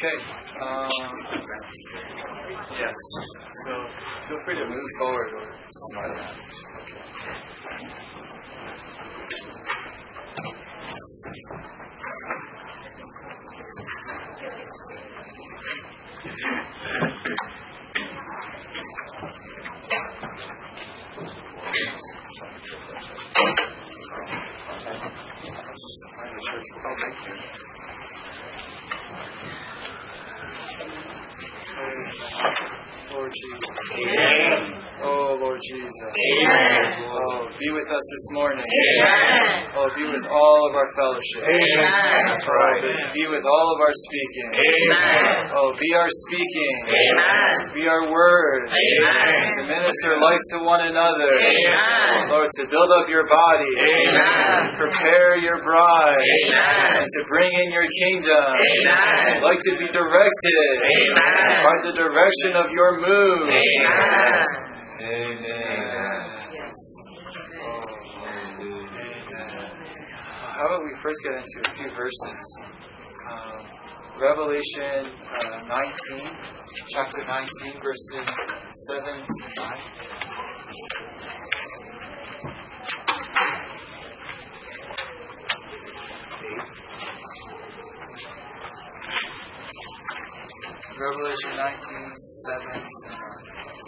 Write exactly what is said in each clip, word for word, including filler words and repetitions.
Okay. Um, yes. So feel free to move forward or smile out. Lord Jesus. Amen. Oh, Lord Jesus. Amen. Oh, be with us this morning. Amen. Oh, be with all of our fellowship. Amen. That's right. Be with all of our speaking. Amen. Oh, be our speaking. Amen. Be our words. Amen. To minister life to one another. Amen. Lord, to build up your body. Amen. To prepare your bride. Amen. And to bring in your kingdom. Amen. Like to be directed. Amen. By the direction of your move. Amen. Amen. Yes. Oh, amen. How about we first get into a few verses? Um, Revelation uh, nineteen, chapter nineteen, verses seven to nine. Revelation nineteen, seven to nine.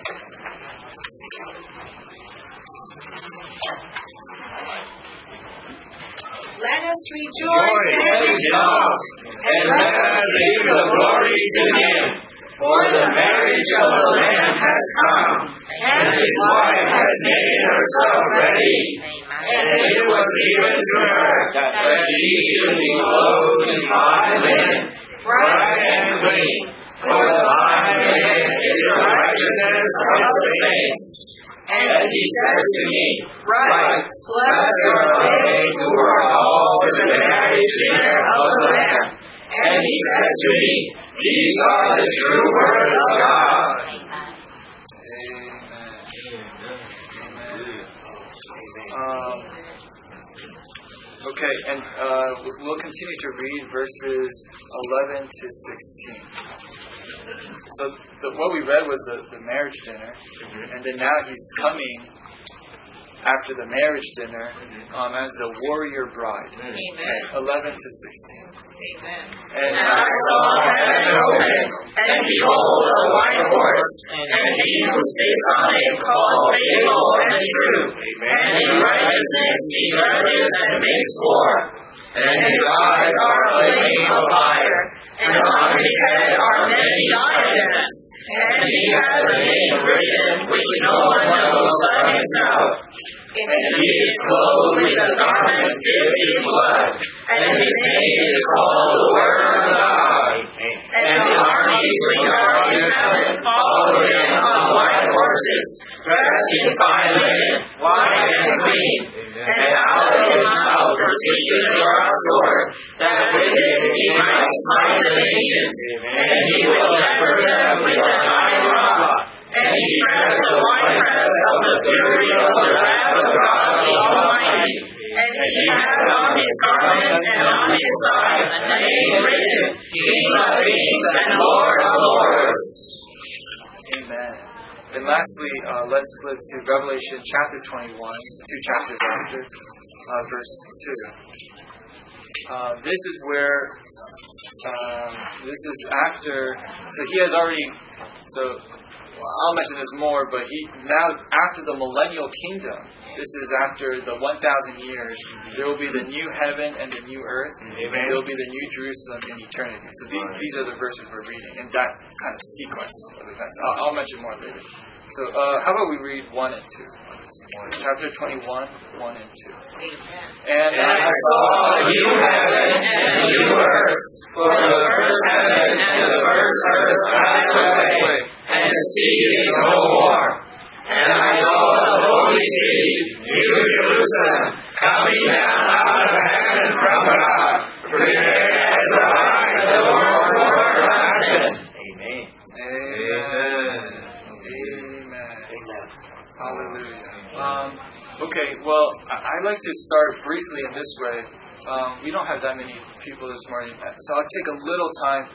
Let us rejoice and exalt, and let us give the glory to Him. For the marriage of the Lamb has come, and His wife has made herself ready. And it was given to her that she should be clothed in fine linen, bright and clean. For the fine linen is the righteousness of the saints. And He says to me, Write, blessed are they who are called to the marriage dinner of the Lamb. And He says to me, These are the true words of God. Amen. Um, okay, and uh, we'll continue to read verses eleven to sixteen. So the, what we read was the, the marriage dinner, and then now he's coming after the marriage dinner um, as the warrior bride. Amen. eleven to sixteen. Amen. And, And I saw heaven open, and behold, a white horse, and he who sits on it called Faithful and True, and in righteousness he judges and makes war. And his eyes are a flame of fire, and on his head are many diadems, and he has a name written which no one knows but himself. And he is clothed with a garment dipped in blood, and his name is called the Word of God. And the armies which are in heaven follow him on white horses, dressed in fine linen, white and clean. And out of his mouth proceeded a sharp sword, that with it he might smite the nations, and he will shepherd them with an iron rod. And he treads the winepress of the fury of the wrath of God the Almighty. And he has on his garment and on his side a name written, King of Kings and Lord of Lords. Amen. And lastly, uh, let's flip to Revelation chapter twenty-one, two chapters after, uh, verse two. Uh, this is where, um, this is after, so he has already, so I'll mention this more, but he now after the millennial kingdom, this is after the one thousand years, there will be the new heaven and the new earth, Amen. And there will be the new Jerusalem in eternity. So these, these are the verses we're reading in that kind of sequence of events. I'll, I'll mention more later. So uh, how about we read one and two? Chapter twenty-one, one and two. Amen. And, And I saw a new heaven and a new earth, for the first heaven and the first earth passed away, and the sea is no more. And I saw the holy city, New Jerusalem, coming down out of heaven from God, prepared as the bride of the Lord for her husband. Amen. Amen. Amen. Hallelujah. Um, okay, well, I'd like to start briefly in this way. Um, we don't have that many people this morning, so I'll take a little time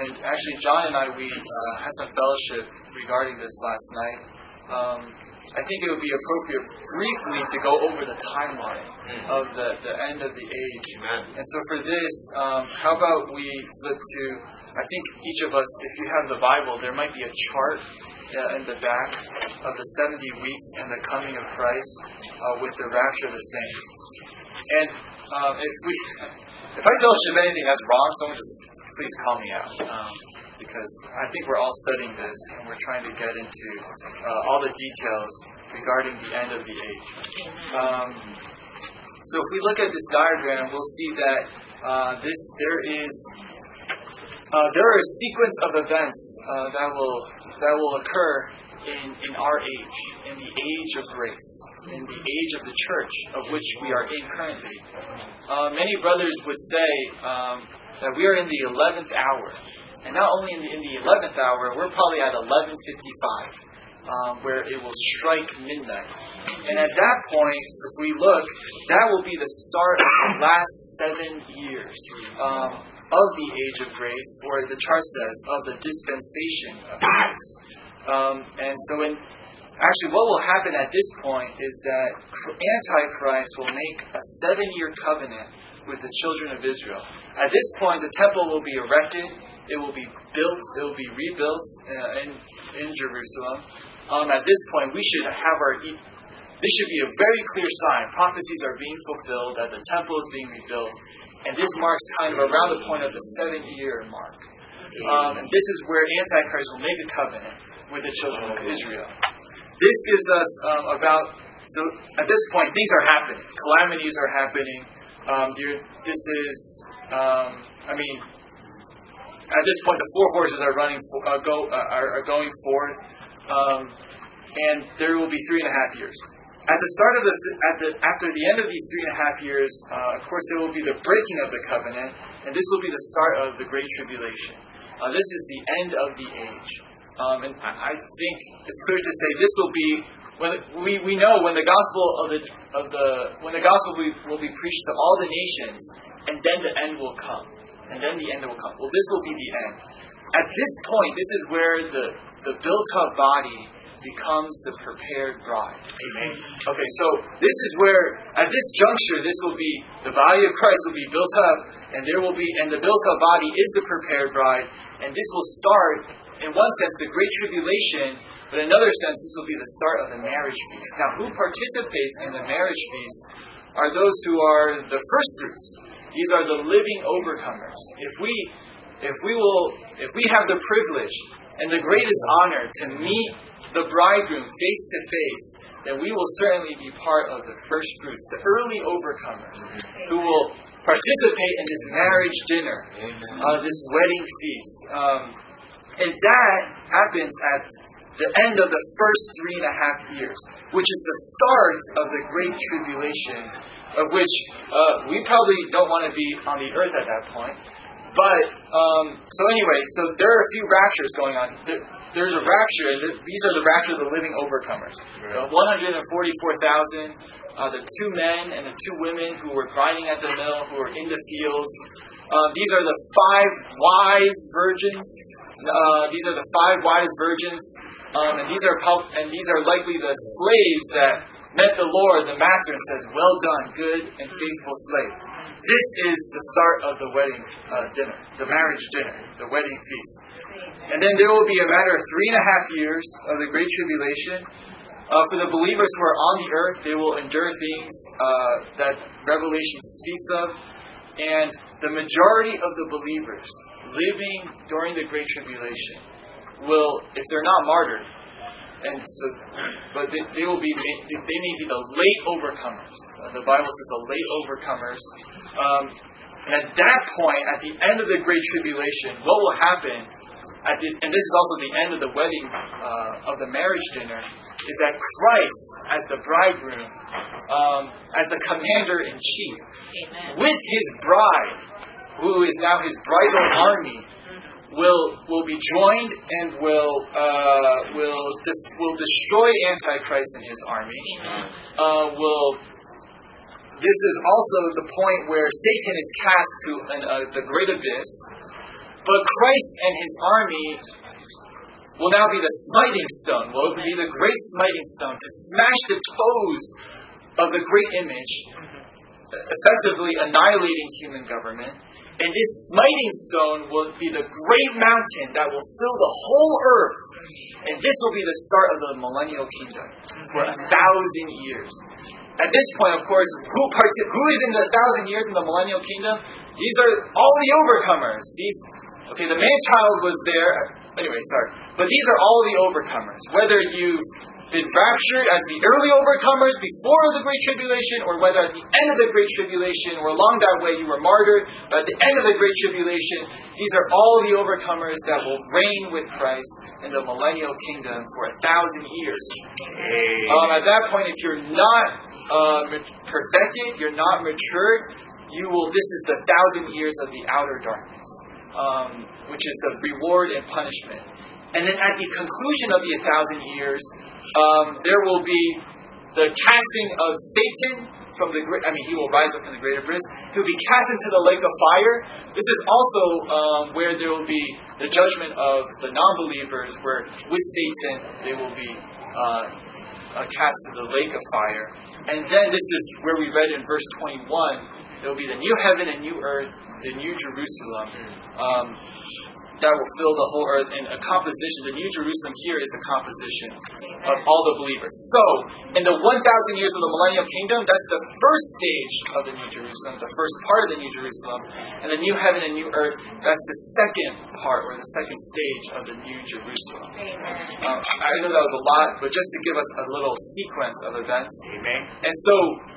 and actually John and I, we uh, had some fellowship regarding this last night. Um, I think it would be appropriate briefly to go over the timeline of the, the end of the age. Amen. And so for this, um, how about we flip to, I think each of us, if you have the Bible, there might be a chart uh, in the back of the seventy weeks and the coming of Christ uh, with the rapture of the saints. And um, if we, if I fellowship anything that's wrong, someone just please call me out. Um, because I think we're all studying this and we're trying to get into uh, all the details regarding the end of the age. Um, so if we look at this diagram, we'll see that uh, this there is uh, there are a sequence of events uh, that will that will occur in, in our age, in the age of grace, in the age of the church of which we are in currently. Uh, many brothers would say um, that we are in the eleventh hour. And not only in the, in the eleventh hour, we're probably at eleven fifty-five, um, where it will strike midnight. And at that point, if we look, that will be the start of the last seven years um, of the age of grace, or the chart says, of the dispensation of grace. Um, and so in actually what will happen at this point is that Antichrist will make a seven-year covenant with the children of Israel. At this point, the temple will be erected. It will be built, it will be rebuilt uh, in, in Jerusalem. Um, at this point, we should have our, this should be a very clear sign. Prophecies are being fulfilled, that the temple is being rebuilt. And this marks kind of around the point of the seven-year mark. Um, and this is where Antichrist will make a covenant with the children of Israel. This gives us um, about, so at this point, things are happening. Calamities are happening. Um, this is, um, I mean, at this point, the four horses are running, for, uh, go, uh, are, are going forth, um, and there will be three and a half years. At the start of the, at the, after the end of these three and a half years, uh, of course, there will be the breaking of the covenant, and this will be the start of the Great Tribulation. Uh, this is the end of the age, um, and I, I think it's clear to say this will be when we, we know when the gospel of the of the when the gospel will be, will be preached to all the nations, and then the end will come. And then the end will come. Well, this will be the end. At this point, this is where the, the built-up body becomes the prepared bride. Amen. Okay, so this is where, at this juncture, this will be, the body of Christ will be built up, and there will be, and the built-up body is the prepared bride, and this will start, in one sense, the Great Tribulation, but in another sense, this will be the start of the marriage feast. Now, who participates in the marriage feast are those who are the first fruits. These are the living overcomers. If we, if we will, if we have the privilege and the greatest honor to meet the bridegroom face to face, then we will certainly be part of the first fruits, the early overcomers, who will participate in this marriage dinner, uh, this wedding feast, um, and that happens at the end of the first three and a half years, which is the start of the Great Tribulation, of which uh, we probably don't want to be on the earth at that point. But, um, so anyway, so there are a few raptures going on. There, there's a rapture, and these are the rapture of the living overcomers. The one hundred forty-four thousand, uh, the two men and the two women who were grinding at the mill, who were in the fields. Uh, these are the five wise virgins. Uh, these are the five wise virgins. Um, and these are and these are likely the slaves that met the Lord, the Master, and says, "Well done, good and faithful slave." This is the start of the wedding uh, dinner, the marriage dinner, the wedding feast. And then there will be a matter of three and a half years of the Great Tribulation. Uh, for the believers who are on the earth, they will endure things uh, that Revelation speaks of. And the majority of the believers living during the Great Tribulation will, if they're not martyred, and so, but they, they will be, they, they may be the late overcomers. Uh, the Bible says the late overcomers. Um, and at that point, at the end of the Great Tribulation, what will happen? At the, and this is also the end of the wedding uh, of the marriage dinner, is that Christ, as the bridegroom, um, as the commander in chief, Amen. With his bride, who is now his bridal army, will will be joined and will uh, will de- will destroy Antichrist and his army. Uh, will this is also the point where Satan is cast to an, uh, the great abyss, But Christ and His army will now be the smiting stone, will be the great smiting stone to smash the toes of the great image, effectively annihilating human government. And this smiting stone will be the great mountain that will fill the whole earth. And this will be the start of the millennial kingdom for a thousand years. At this point, of course, who, part- who is in the thousand years in the millennial kingdom? These are all the overcomers. These, okay, the man-child was there. Anyway, sorry. But these are all the overcomers. Whether you've been raptured as the early overcomers before the Great Tribulation, or whether at the end of the Great Tribulation, or along that way you were martyred, but at the end of the Great Tribulation, these are all the overcomers that will reign with Christ in the millennial kingdom for a thousand years. Um, at that point, if you're not uh, perfected, you're not matured, you will. This is the thousand years of the outer darkness, um, which is the reward and punishment. And then at the conclusion of the thousand years, um, there will be the casting of Satan from the great. I mean, he will rise up from the great abyss. He'll be cast into the lake of fire. This is also um, where there will be the judgment of the non-believers, where with Satan they will be uh, uh, cast into the lake of fire. And then this is where we read in verse twenty-one. There will be the new heaven and new earth, the new Jerusalem. Um, that will fill the whole earth. And a composition, the New Jerusalem here is a composition of all the believers. So, in the one thousand years of the millennial kingdom, that's the first stage of the New Jerusalem, the first part of the New Jerusalem. And the new heaven and new earth, that's the second part, or the second stage of the New Jerusalem. Um, I know that was a lot, but just to give us a little sequence of events. Amen. And so,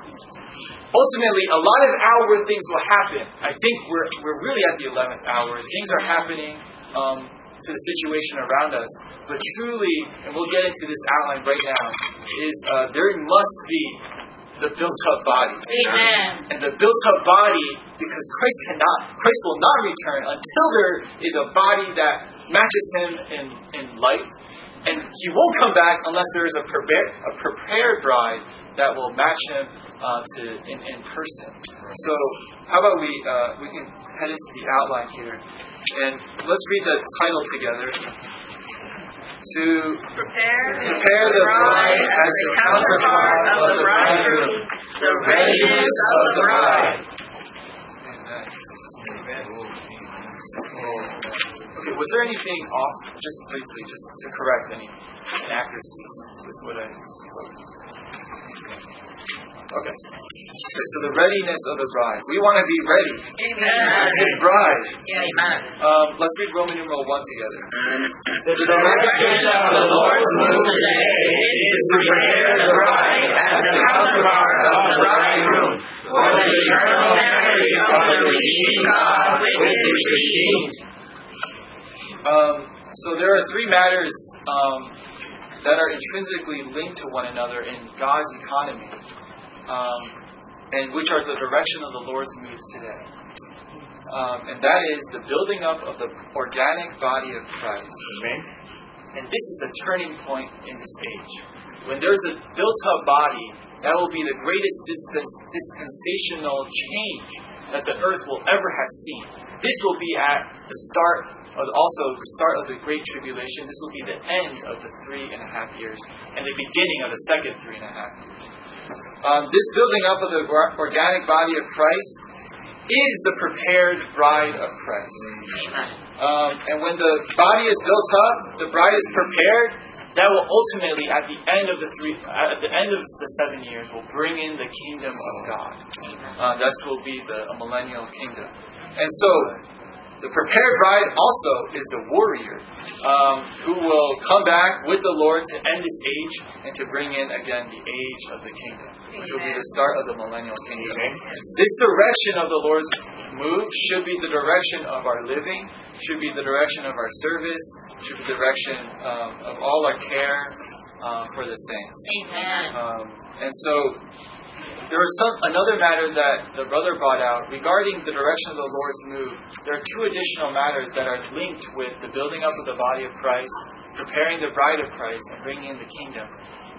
ultimately, a lot of outward things will happen. I think we're we're really at the eleventh hour. Things are happening um, to the situation around us. But truly, and we'll get into this outline right now, is uh, there must be the built-up body. Amen. And the built-up body, because Christ cannot, Christ will not return until there is a body that matches Him in, in light. And He won't come back unless there is a prepared, a prepared bride that will match Him uh, to in, in person. So, how about we uh, we can head into the outline here, and let's read the title together. To Prepare, prepare the bride as the counterpart of the bridegroom, the readiness of the bride. Amen. Okay, was there anything off, just briefly, just to correct any inaccuracies with what I Okay. Okay, so the readiness of the bride. We want to be ready. Amen. His bride. Amen. Um, let's read Roman numeral one together. The direction of the Lord's move today is to prepare the bride as the counterpart of the bridegroom for the eternal marriage of the redeemed God with His redeemed. Um, so there are three matters um, that are intrinsically linked to one another in God's economy, um, and which are the direction of the Lord's move today. Um, and that is the building up of the organic body of Christ. Amen. And this is the turning point in this age. When there's a built-up body, that will be the greatest dispens- dispensational change that the earth will ever have seen. This will be at the start of also the start of the Great Tribulation. This will be the end of the three and a half years and the beginning of the second three and a half years. Um, this building up of the organic body of Christ is the prepared bride of Christ. Um, and when the body is built up, the bride is prepared. That will ultimately, at the end of the three, at the end of the seven years, will bring in the kingdom of God. Uh, that will be the a millennial kingdom. And so, the prepared bride also is the warrior um, who will come back with the Lord to end this age and to bring in again the age of the kingdom, which will be the start of the millennial kingdom. This direction of the Lord's move should be the direction of our living, should be the direction of our service, should be the direction um, of all our care uh, for the saints. Amen. Um, and so, there is some, another matter that the brother brought out regarding the direction of the Lord's move. There are two additional matters that are linked with the building up of the body of Christ, preparing the bride of Christ, and bringing in the kingdom.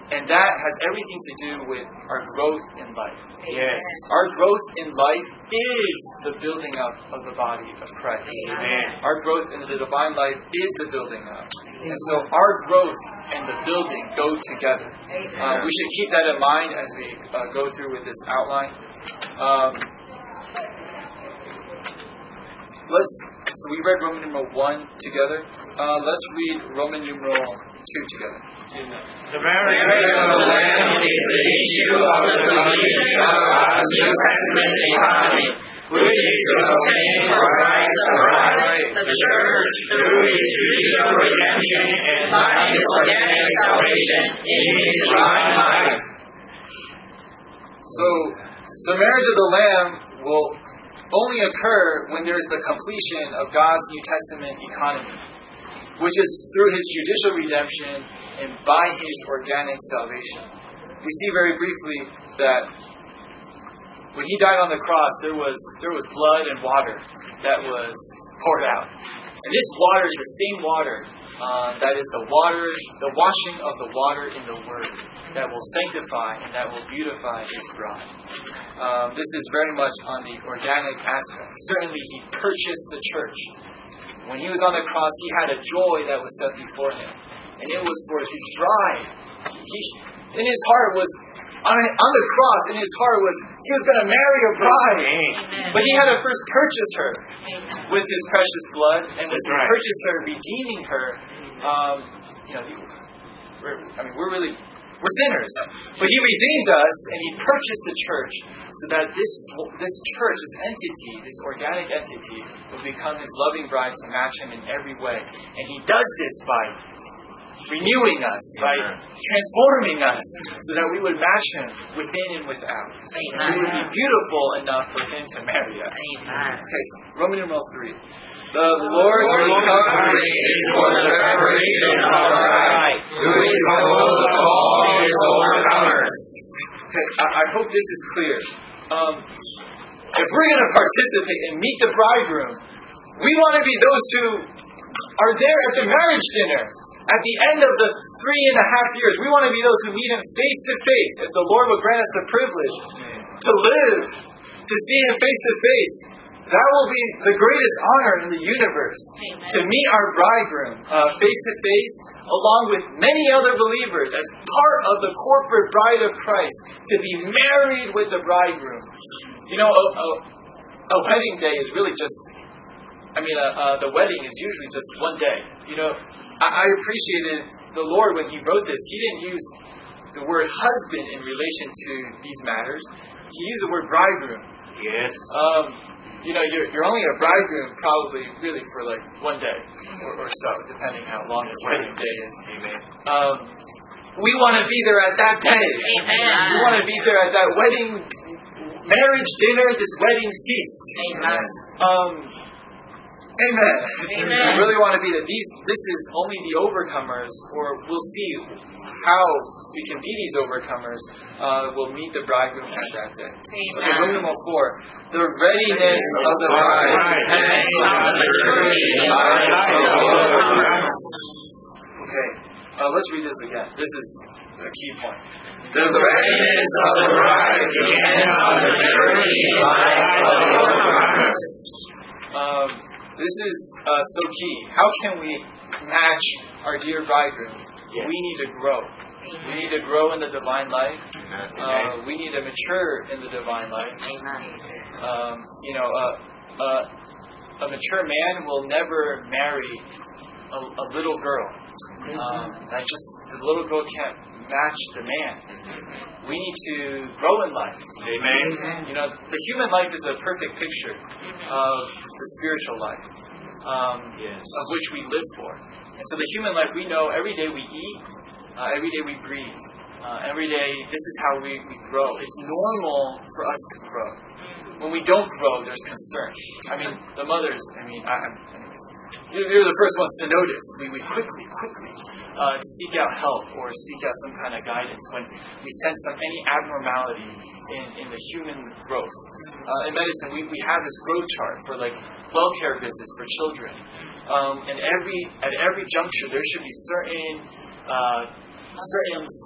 And that has everything to do with our growth in life. Yes. Our growth in life is the building up of the body of Christ. Amen. Our growth in the divine life is the building up. And so our growth and the building go together. Uh, we should keep that in mind as we uh, go through with this outline. Um, let's. So we read Roman numeral one together. Uh, let's read Roman numeral two together. The marriage of the Lamb is the issue of the completion of God's New Testament economy, which is to obtain the rights of right, the church, through his judicial redemption and by his organic salvation in his divine life. So, the marriage of the Lamb will only occur when there is the completion of God's New Testament economy, which is through his judicial redemption and by his organic salvation. We see very briefly that when he died on the cross, there was there was blood and water that was poured out. And this water is the same water uh, that is the water, the washing of the water in the Word that will sanctify and that will beautify his bride. Um, this is very much on the organic aspect. Certainly he purchased the church. When he was on the cross, he had a joy that was set before him. And it was for his bride. He, in his heart was, on, on the cross, in his heart was, he was going to marry a bride. Amen. But he had to first purchase her with his precious blood. And with the right. purchase her, redeeming her, um, you know, we're, I mean, we're really... We're sinners. But he redeemed us and he purchased the church so that this this church, this entity, this organic entity, will become his loving bride to match him in every way. And he does this by renewing us, by transforming us so that we would match him within and without. Amen. We would be beautiful enough for him to marry us. Amen. Okay, Roman numeral three. The Lord's recovery is for the preparation of our bride, who is called the call of his overcomers. Okay, I, I hope this is clear. Um, if we're going to participate and meet the bridegroom, we want to be those who are there at the marriage dinner. At the end of the three and a half years, we want to be those who meet him face to face, if the Lord will grant us the privilege to live, to see him face to face. That will be the greatest honor in the universe. Amen. To meet our bridegroom uh, face to face, along with many other believers, as part of the corporate bride of Christ, to be married with the bridegroom. You know, a, a, a wedding day is really just, I mean, uh, uh, the wedding is usually just one day. You know, I, I appreciated the Lord when he wrote this. He didn't use the word husband in relation to these matters. He used the word bridegroom. Yes. Um, You know, you're, you're only a bridegroom probably really for like one day or, or so, depending how long the wedding day is. Amen. Um, we want to be there at that day. Amen. We want to be there at that wedding, marriage dinner, this wedding feast. Amen. Um, amen. Amen. We really want to be there. These, this is only the overcomers, or we'll see how we can be these overcomers. Uh, we'll meet the bridegroom at that day. Amen. Okay, Roman number four. The readiness of the bride and the maturity of the overcomers. Okay, uh, let's read this again. This is a key point. The readiness of the bride and of the maturity of the overcomers. Um, this is uh, so key. How can we match our dear bridegroom? Yes. We need to grow. We need to grow in the divine life. Uh, we need to mature in the divine life. Um, you know, uh, uh, a mature man will never marry a, a little girl. Um, that just the little girl can't match the man. We need to grow in life. Amen. You know, the human life is a perfect picture of the spiritual life, um, yes. of which we live for. And so the human life, we know every day we eat, uh, every day we breathe, uh, every day this is how we, we grow. It's normal for us to grow. When we don't grow, there's concern. I mean, the mothers, I mean, I, I mean you're the first ones to notice. We, we quickly, quickly uh, seek out help or seek out some kind of guidance when we sense some any abnormality in, in the human growth. Uh, in medicine, we, we have this growth chart for like well-care visits for children. Um, and every at every juncture, there should be certain uh, certain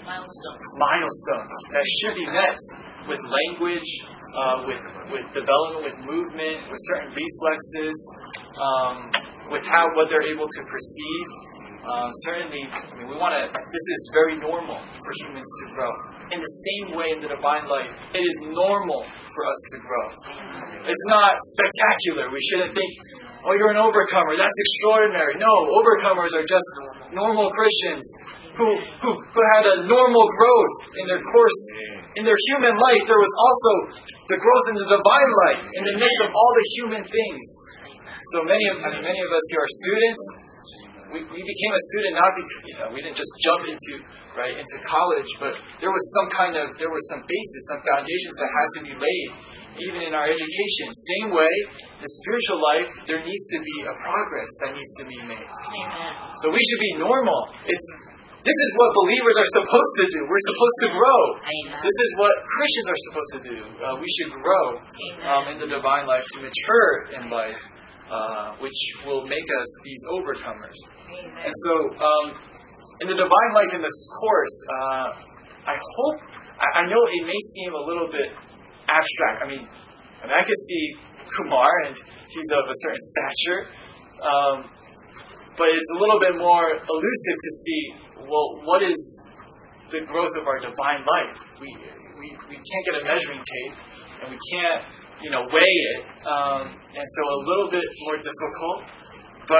Milestones. milestones that should be met with language, uh, with with development, with movement, with certain reflexes, um, with how what they're able to perceive. Uh, certainly, I mean, we want to. This is very normal for humans to grow. In the same way, in the divine life, it is normal for us to grow. It's not spectacular. We shouldn't think, "Oh, you're an overcomer. That's extraordinary." No, overcomers are just normal Christians who who who had a normal growth in their course in their human life. There was also the growth in the divine life in the midst of all the human things. So many of I mean, many of us here are students. We, we became a student not because you know we didn't just jump into right into college, but there was some kind of there was some basis, some foundations that has to be laid, even in our education. Same way, the spiritual life, there needs to be a progress that needs to be made. Amen. So we should be normal. It's this is what believers are supposed to do. We're supposed to grow. Amen. This is what Christians are supposed to do. Uh, we should grow um, in the divine life to mature in life. Uh, which will make us these overcomers. Amen. And so, um, in the divine life in this course, uh, I hope, I, I know it may seem a little bit abstract. I mean, I mean, I could see Kumar, and he's of a certain stature, um, but it's a little bit more elusive to see, well, what is the growth of our divine life? We, we, we can't get a measuring tape, and we can't you know, weigh it, um, and so a little bit more difficult. But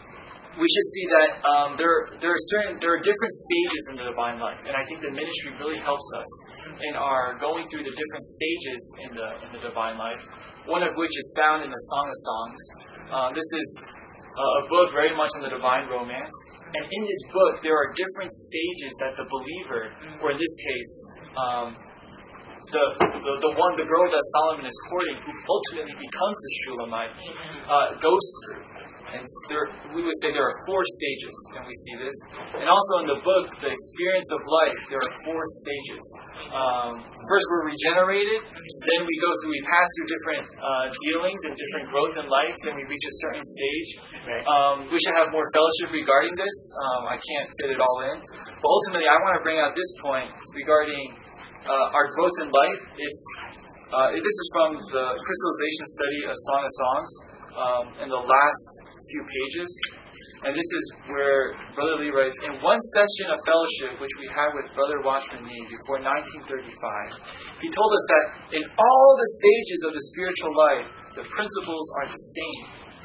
we should see that um, there there are certain there are different stages in the divine life, and I think the ministry really helps us in our going through the different stages in the in the divine life. One of which is found in the Song of Songs. Um, this is a book very much on the divine romance, and in this book there are different stages that the believer, or in this case. Um, The, the the one, the girl that Solomon is courting, who ultimately becomes the Shulamite, uh, goes through. And there, we would say there are four stages, and we see this. And also in the book, the experience of life, there are four stages. Um, first, we're regenerated. Then we go through, we pass through different uh, dealings and different growth in life. Then we reach a certain stage. Um, we should have more fellowship regarding this. Um, I can't fit it all in. But ultimately, I want to bring out this point regarding Uh, our growth in life. It's uh, this is from the crystallization study of Song of Songs um, in the last few pages, and this is where Brother Lee writes, in one session of fellowship which we had with Brother Watchman Nee before nineteen thirty-five, he told us that in all the stages of the spiritual life, the principles are the same.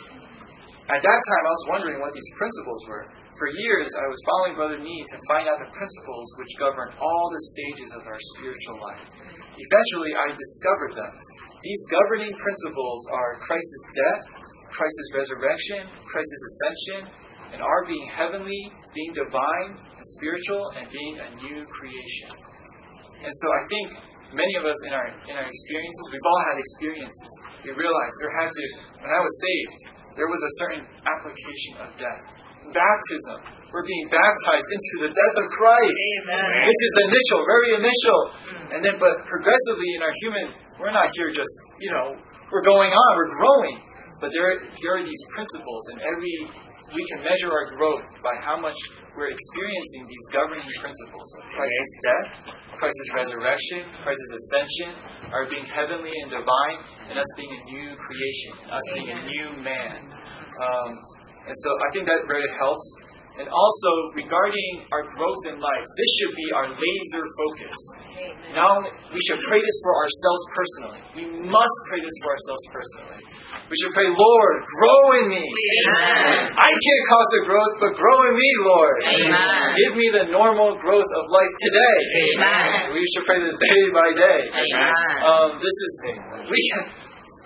At that time, I was wondering what these principles were. For years, I was following Brother Nee to find out the principles which govern all the stages of our spiritual life. Eventually, I discovered them. These governing principles are Christ's death, Christ's resurrection, Christ's ascension, and our being heavenly, being divine and spiritual, and being a new creation. And so I think many of us in our in our experiences, we've all had experiences. We realize there had to, when I was saved, there was a certain application of death. Baptism. We're being baptized into the death of Christ. Amen. This is initial, very initial. And then, but progressively in our human, we're not here just, you know, we're going on, we're growing. But there, there are these principles, and every, we can measure our growth by how much we're experiencing these governing principles of Christ's death, Christ's resurrection, Christ's ascension, our being heavenly and divine, and us being a new creation, us being a new man. Um, And so I think that very helps. And also, regarding our growth in life, this should be our laser focus. Now, we should pray this for ourselves personally. We must pray this for ourselves personally. We should pray, Lord, grow in me. Amen. I can't cause the growth, but grow in me, Lord. Amen. Give me the normal growth of life today. Amen. We should pray this day by day. Amen. Um, this is, we can...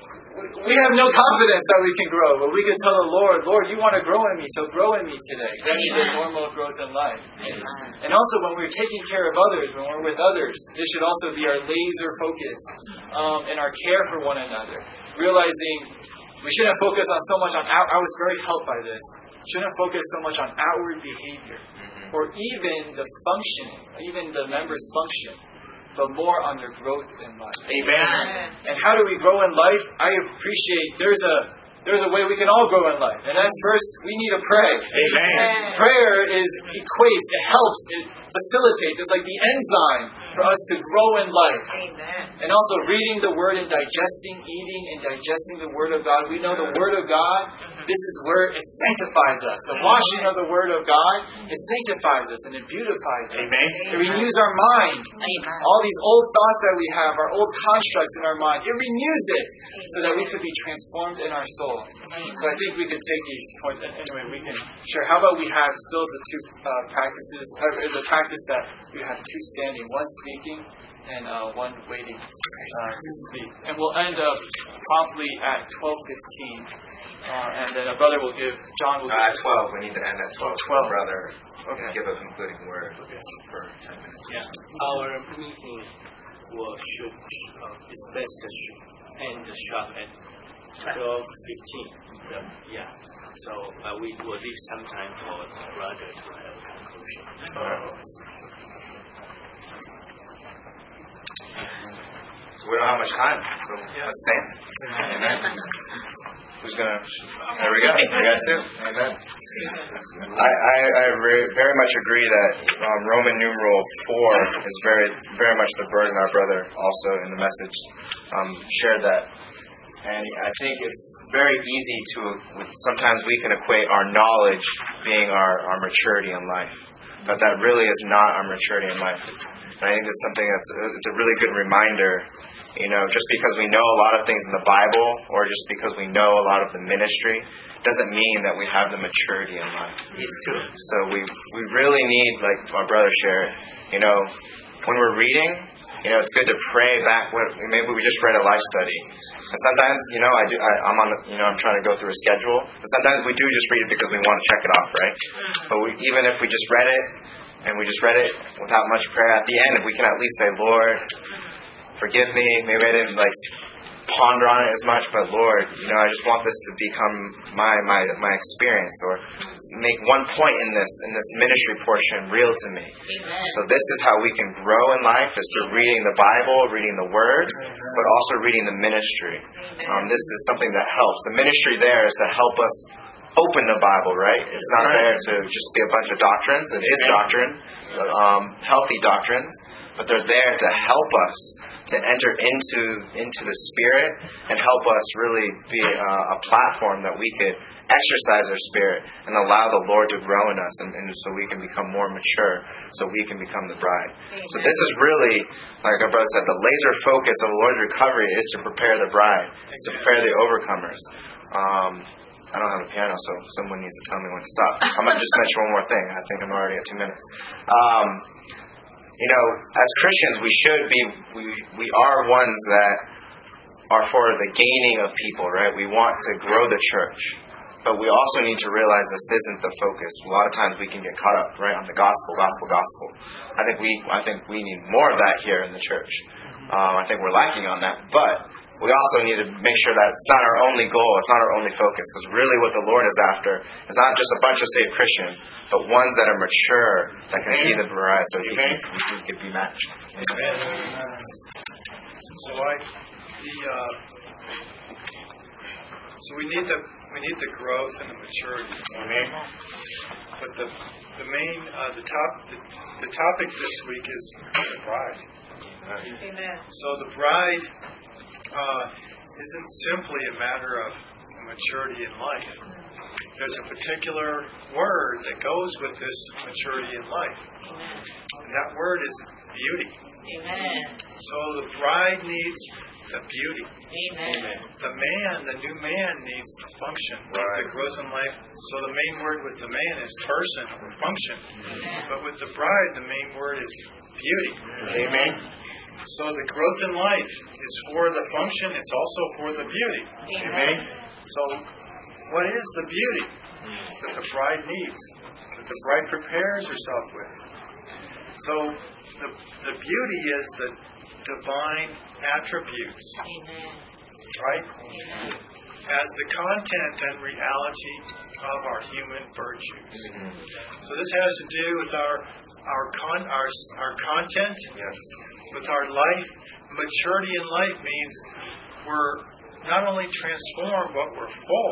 We have no confidence that we can grow, but we can tell the Lord, Lord, you want to grow in me, so grow in me today. Grant me the normal growth in life. Amen. And also when we're taking care of others, when we're with others, this should also be our laser focus um, in our care for one another. Realizing we shouldn't focus on so much on out. I was very helped by this. Shouldn't focus so much on outward behavior or even the functioning, even the members' function, but more on their growth in life. Amen. And how do we grow in life? I appreciate there's a there's a way we can all grow in life. And that's first, we need to pray. Amen. Prayer is equates, it helps. It, facilitate. It's like the enzyme for us to grow in life. Amen. And also reading the Word and digesting, eating and digesting the Word of God. We know the Word of God, this is where it sanctifies us. The washing of the Word of God, it sanctifies us and it beautifies us. Amen. It renews our mind. Amen. All these old thoughts that we have, our old constructs in our mind, it renews it so that we could be transformed in our soul. So I think we could take these points. Anyway, we can share. How about we have still the two uh, practices, uh, the practice that we have two standing, one speaking and uh, one waiting uh, to speak. And we'll end up promptly at twelve fifteen. Uh, and then a brother will give, John will give. Uh, at twelve, we need to end at twelve. twelve. Brother, Okay. give a concluding word for ten minutes. Yeah. Our meeting will should uh, is best to should end sharp at twelve fifteen. Yeah. So uh, we will leave some time for the brother to have a conclusion. So we don't have much time, so let's stand. Amen. Who's gonna? There we go. We got two. Amen. I I, I re- very much agree that um, Roman numeral four is very very much the burden. Our brother also in the message um, shared that, and I think it's very easy to. Sometimes we can equate our knowledge being our, our maturity in life, but that really is not our maturity in life. And I think it's something that's a, it's a really good reminder. You know, just because we know a lot of things in the Bible, or just because we know a lot of the ministry, doesn't mean that we have the maturity in life. It's true. So we we really need, like our brother shared, you know, when we're reading, you know, it's good to pray back. What maybe we just read a life study, and sometimes, you know, I do. I, I'm on, you know, I'm trying to go through a schedule, and sometimes we do just read it because we want to check it off, right? But we, even if we just read it, and we just read it without much prayer, at the end, if we can at least say, Lord, forgive me. Maybe I didn't like ponder on it as much, but Lord, you know, I just want this to become my my my experience, or make one point in this in this ministry portion real to me. Amen. So this is how we can grow in life: is through reading the Bible, reading the Word, but also reading the ministry. Um, this is something that helps. The ministry there is to help us open the Bible, right? It's not there to just be a bunch of doctrines. It is doctrine, um, healthy doctrines, but they're there to help us to enter into into the Spirit and help us really be a, a platform that we could exercise our spirit and allow the Lord to grow in us, and, and so we can become more mature, so we can become the bride. Amen. So this is really, like our brother said, the laser focus of the Lord's recovery is to prepare the bride, is to prepare the overcomers. Um, I don't have a piano, so someone needs to tell me when to stop. I'm going to just mention one more thing. I think I'm already at two minutes. Um, you know, as Christians, we should be, we, we are ones that are for the gaining of people, right? We want to grow the church. But we also need to realize this isn't the focus. A lot of times we can get caught up, right, on the gospel, gospel, gospel. I think we, I think we need more of that here in the church. Um, I think we're lacking on that. But we also need to make sure that it's not our only goal, it's not our only focus. Because really what the Lord is after is not just a bunch of saved Christians, but ones that are mature, that can be the bride, so we can, we can be matched. Amen. So I, the, uh, so we need the we need the growth and the maturity. Amen. But the the main uh, the top the, the topic this week is the bride. Amen. So the bride uh, isn't simply a matter of maturity in life. There's a particular word that goes with this maturity in life. And that word is beauty. Amen. So the bride needs the beauty. Amen. The man, the new man, needs the function, Right. the growth in life. So the main word with the man is person or function. Amen. But with the bride, the main word is beauty. Amen. So the growth in life is for the function, it's also for the beauty. Amen. So what is the beauty that the bride needs, that the bride prepares herself with? So the, the beauty is the divine attributes, Amen. right? Amen. As the content and reality of our human virtues. So this has to do with our our con our our content, Yes. with our life. Maturity in life means we're not only transformed, but we're full.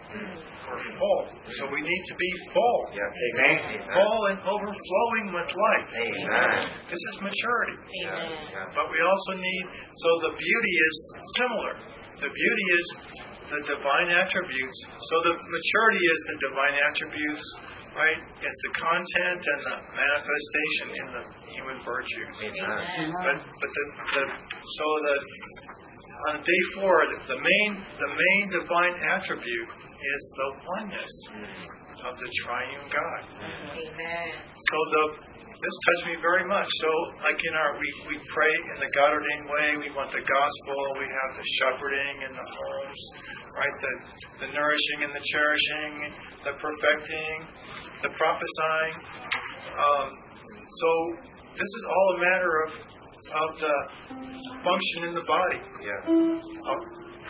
We're full. So we need to be full. Yeah. Amen. Full and overflowing with life. Amen. This is maturity. Amen. Yeah. But we also need, so the beauty is similar. The beauty is the divine attributes. So the maturity is the divine attributes, right? It's the content and the manifestation in the human virtues. Amen. But but the, the so the on day four, the main the main divine attribute is the oneness of the triune God. Amen. So the this touched me very much. So like in our we, we pray in the God ordained way, we want the gospel, we have the shepherding in the homes, right? The the nourishing and the cherishing, the perfecting, the prophesying. Um, so this is all a matter of of the function in the body. Yeah. Of,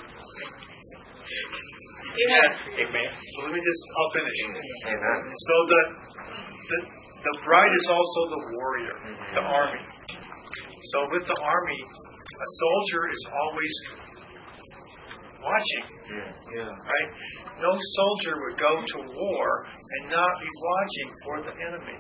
Amen. Amen. so let me just I'll finish. Amen. So the the the bride is also the warrior, the army. So with the army, a soldier is always watching, Yeah. right? No soldier would go to war and not be watching for the enemy.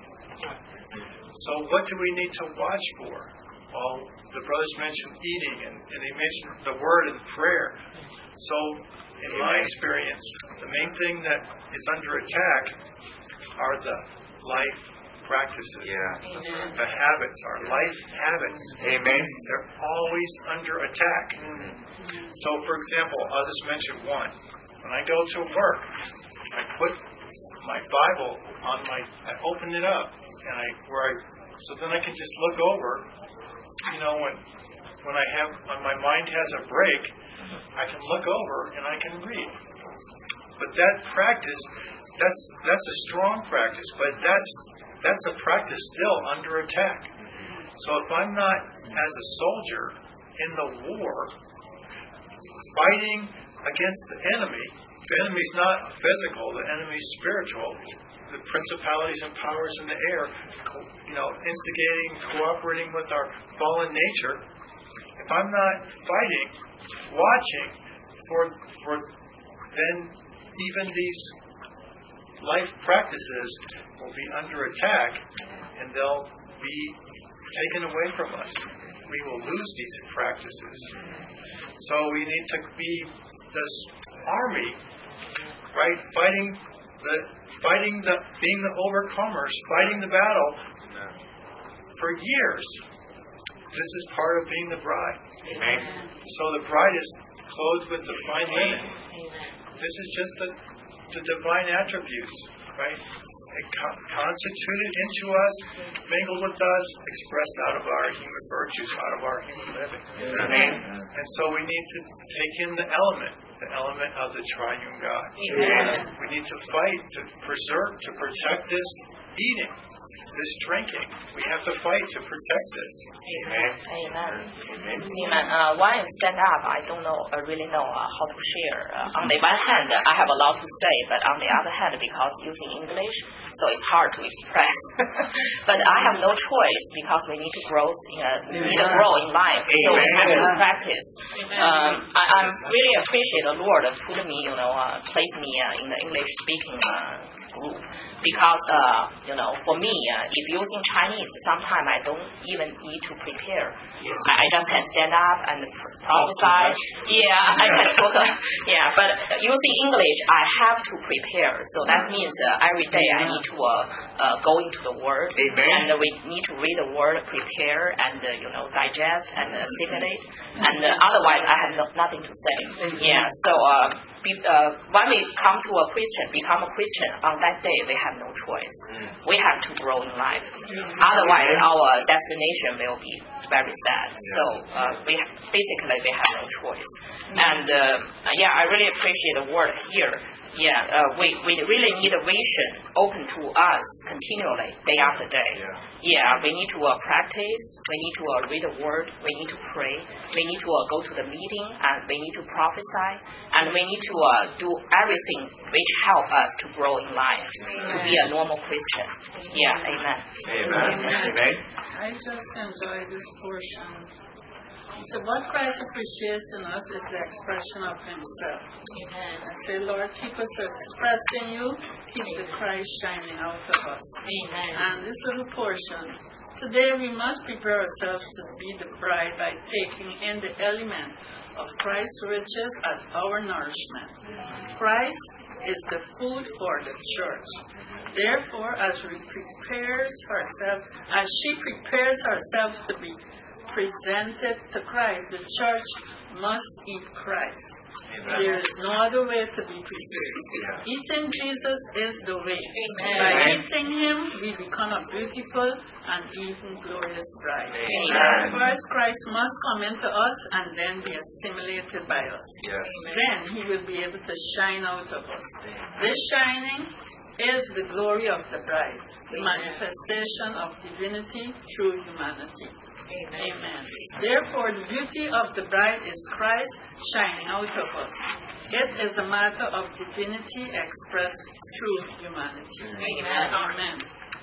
So what do we need to watch for? Well, the brothers mentioned eating, and, and they mentioned the word and prayer. So in my experience, the main thing that is under attack are the life practices. Yeah. The habits, our life habits. Amen. They're always under attack. So, for example, I'll just mention one. When I go to work, I put my Bible on my, I open it up, and I where I, so then I can just look over. You know, when when I have, when my mind has a break, I can look over and I can read. But that practice, that's that's a strong practice, but that's that's a practice still under attack. So if I'm not as a soldier in the war, fighting against the enemy, the enemy's not physical, the enemy's spiritual, the principalities and powers in the air, you know, instigating, cooperating with our fallen nature. If I'm not fighting, watching for for then even these life practices will be under attack and they'll be taken away from us. We will lose these practices. So we need to be this army, right? Fighting the fighting the being the overcomers, fighting the battle for years. This is part of being the bride. Amen. So the bride is clothed with the fine linen. Amen. This is just the, the divine attributes, right? It con- constituted into us, mingled with us, expressed out of our human virtues, out of our human living. Amen. And so we need to take in the element, the element of the triune God. Amen. We need to fight to preserve, to protect this eating, this drinking. We have to fight to protect this. Amen. Amen. Amen. Amen. Uh, when I stand up, I don't know, I really know uh, how to share. Uh, on the one hand, I have a lot to say, but on the other hand, because using English, so it's hard to express. But I have no choice because we need to grow, uh, we need to grow in life, so we have to practice. Um, I, I really appreciate the Lord put me, you know, uh, placed me uh, in the English speaking uh, group because, uh, you know, for me, uh, if using Chinese, sometimes I don't even need to prepare. I, I just can stand up and prophesy. Yeah, I can talk. Uh, yeah, but using English, I have to prepare. So that means uh, every day I need to uh, uh, go into the Word, Amen. and we need to read the Word, prepare, and uh, you know, digest and assimilate. And uh, otherwise, I have no, nothing to say. Yeah. So uh, be, uh, when we come to a Christian, become a Christian, on that day we have no choice. We have to grow in life. Otherwise, our destination will be very sad. So uh, we have, basically we have no choice. And uh, yeah, I really appreciate the word here. Yeah, uh, we, we really need a vision open to us continually, day after day. Yeah, we need to uh, practice, we need to uh, read the word, we need to pray, we need to uh, go to the meeting, and we need to prophesy, and we need to uh, do everything which help us to grow in life, to be a normal Christian. Yeah, amen. Amen. Amen. I just enjoy this portion So what Christ appreciates in us is the expression of himself. Amen. I say, Lord, keep us expressing you, keep the Christ shining out of us. Amen. And this little portion, today we must prepare ourselves to be the bride by taking in the element of Christ's riches as our nourishment. Christ is the food for the church. Therefore, as we prepares ourselves, as she prepares herself to be presented to Christ, the church must eat Christ. Amen. There is no other way to be prepared. Eating Jesus is the way. Amen. By eating him, we become a beautiful and even glorious bride. Amen. First, Christ must come into us and then be assimilated by us. Yes. Then he will be able to shine out of us. This shining is the glory of the bride, the manifestation of divinity through humanity. Amen. Amen. Therefore, the beauty of the bride is Christ shining out of us. It is a matter of divinity expressed through humanity. Amen. Amen.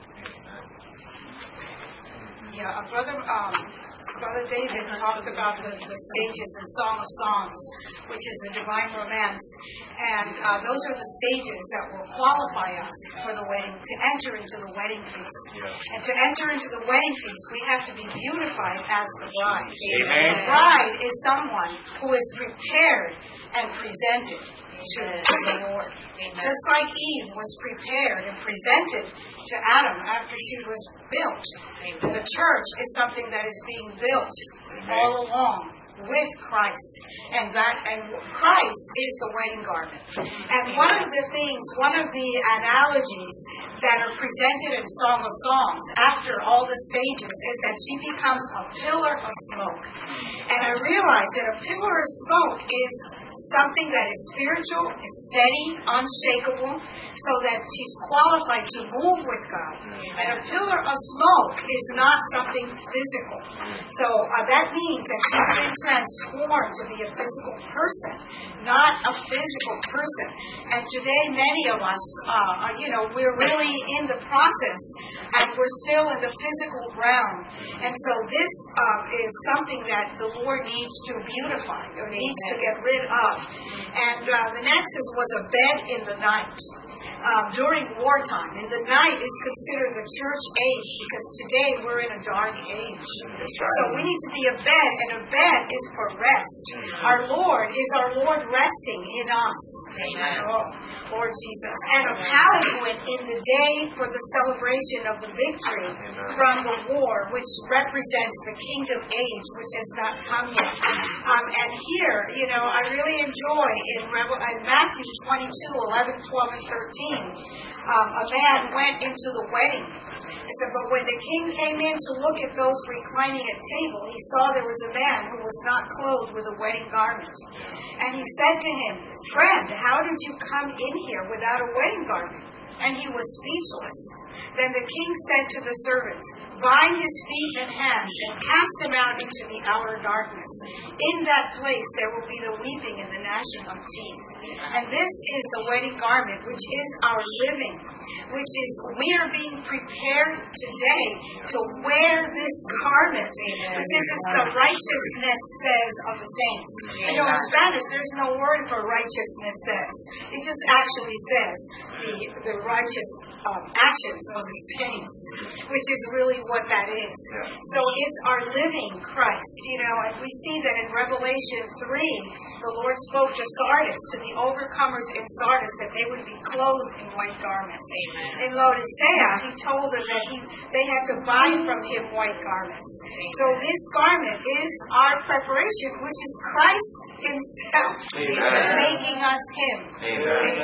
Yeah, uh, brother, um, brother David talked about the, the stages in Song of Songs, which is the divine romance, and uh, those are the stages that will qualify us for the wedding, to enter into the wedding feast. And to enter into the wedding feast, we have to be beautified as the bride. Amen. The bride is someone who is prepared and presented to the Lord. Amen. Just like Eve was prepared and presented to Adam after she was built. Amen. The church is something that is being built all along with Christ. And that and Christ is the wedding garment. And one of the things, one of the analogies that are presented in Song of Songs after all the stages is that she becomes a pillar of smoke. And I realize that a pillar of smoke is something that is spiritual, is steady, unshakable, so that she's qualified to move with God. And a pillar of smoke is not something physical. So uh, that means that she's been transformed to be a physical person, not a physical person. And today, many of us, uh, are, you know, we're really in the process, and we're still in the physical realm. And so this uh, is something that the Lord needs to beautify, or needs to get rid of. And uh, the next is, was a bed in the night. Um, during wartime, and the night is considered the church age, because today we're in a dark age. So we need to be a bed, and a bed is for rest. Our Lord is our Lord resting in us. Amen. Oh, Lord Jesus. And a palanquin in the day for the celebration of the victory from the war, which represents the kingdom age, which has not come yet. Um, and here, you know, I really enjoy in, Revel- in Matthew twenty-two, eleven, twelve, and thirteen. Um, a man went into the wedding. It said, but when the king came in to look at those reclining at table, he saw there was a man who was not clothed with a wedding garment. And he said to him, friend, how did you come in here without a wedding garment? And he was speechless. Then the king said to the servants, bind his feet and hands and cast him out into the outer darkness. In that place there will be the weeping and the gnashing of teeth. And this is the wedding garment, which is our living, which is, we are being prepared today to wear this garment, which is as the righteousness says of the saints. You know, in Spanish, there's no word for righteousness says. It just actually says the, the righteous um, actions of the saints, which is really what that is. So it's our living Christ, you know, and we see that in Revelation three, the Lord spoke to Sardis, to the overcomers in Sardis, that they would be clothed in white garments. Amen. In Laodicea, he told them that he, they had to buy from him white garments. Amen. So this garment is our preparation, which is Christ himself, Amen. Making us him. Amen.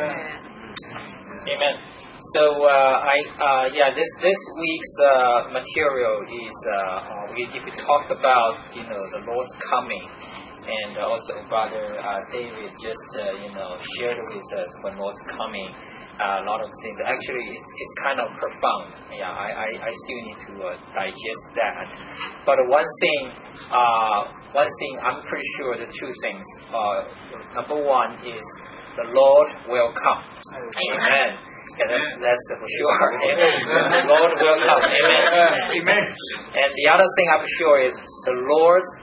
Amen. Amen. So uh, I uh, yeah this this week's uh, material is uh, uh, we, if we talk about you know the Lord's coming, and also Brother uh, David just uh, you know shared with us when Lord's coming uh, a lot of things. Actually, it's it's kind of profound. Yeah, I I, I still need to uh, digest that. But one thing uh, one thing I'm pretty sure the two things. Uh, number one is the Lord will come. Amen. Amen. Yeah, that's, that's for sure. Amen. The Lord will come. Amen. Amen. And the other thing I'm sure is the Lord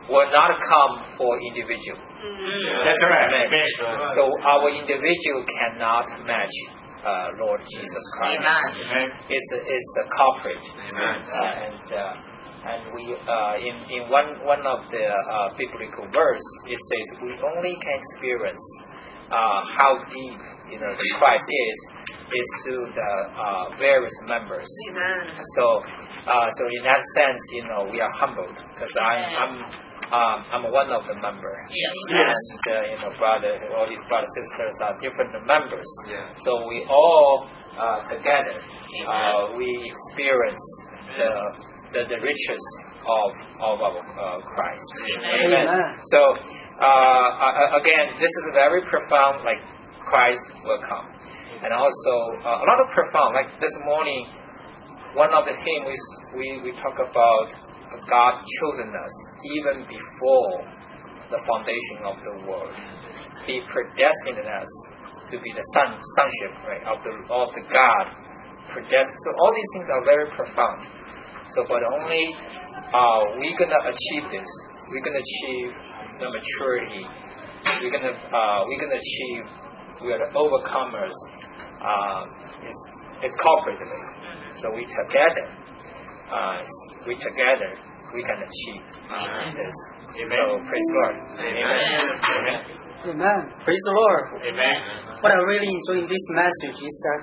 will not come for individual. That's right. Amen. So our individual cannot match uh, Lord Jesus Christ. Amen. It's a, it's a corporate. Amen. Uh, and uh, and we uh, in in one one of the uh, biblical verse it says we only can experience uh, how deep you know the Christ is is through the uh, various members. Amen. So uh, so in that sense you know we are humbled because I I'm. Um, I'm one of the members, Yes. and uh, you know, brother, all these brothers sisters are different members. Yeah. So we all uh, together, uh, we experience the, the the riches of of our uh, Christ. Amen. Amen. So uh, uh, again, this is very profound. Like Christ will come, and also uh, a lot of profound. Like this morning, one of the hymns we we talk about. God chosen us even before the foundation of the world. He predestined us to be the son sonship, right, of the of the God. Predestined. So all these things are very profound. So, but only uh, we're gonna achieve this. We're gonna achieve the maturity. We're gonna uh, we're gonna achieve. We are the overcomers. Uh, it's it's corporately. So we together. Uh, we together we can achieve uh, this. Amen. So praise the Lord. Amen. Amen. Amen. Praise the Lord. Amen. What I really enjoy in this message is that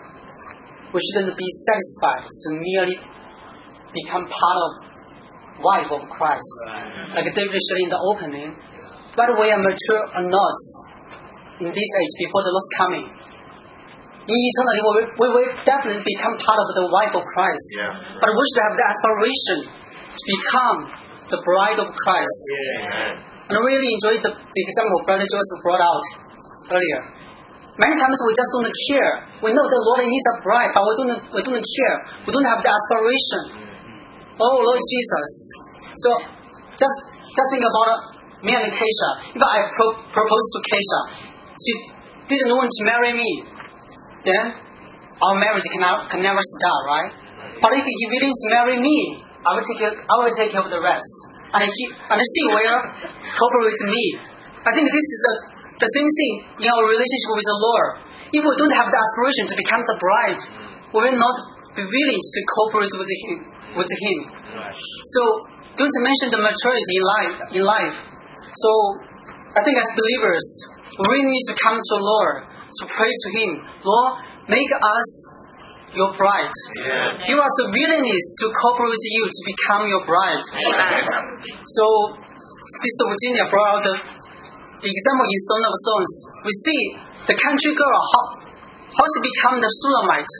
we shouldn't be satisfied to merely become part of wife of Christ. Like David said in the opening, whether we are mature or not in this age before the Lord's coming. In eternity, we, we will definitely become part of the wife of Christ. Yeah. But we should have the aspiration to become the bride of Christ. Amen. And I really enjoyed the, the example Brother Joseph brought out earlier. Many times we just don't care. We know the Lord needs a bride, but we don't, we don't care. We don't have the aspiration. Oh, Lord Jesus. So just, just think about me and Keisha. If I pro- propose to Keisha, she didn't want to marry me, then our marriage can, can never start, right? But if he willing to marry me, I will take care, I will take care of the rest. And he and she will cooperate with me. I think this is the, the same thing in our relationship with the Lord. If we don't have the aspiration to become the bride, we will not be willing to cooperate with him. With him. So don't mention the maturity in life. In life. So I think as believers, we really need to come to the Lord to pray to Him. Lord, make us your bride. Yeah. Give us the willingness to cooperate with you to become your bride. Amen. So, Sister Virginia brought out the, the example in Song of Songs. We see the country girl, how, how she became the Shulamite.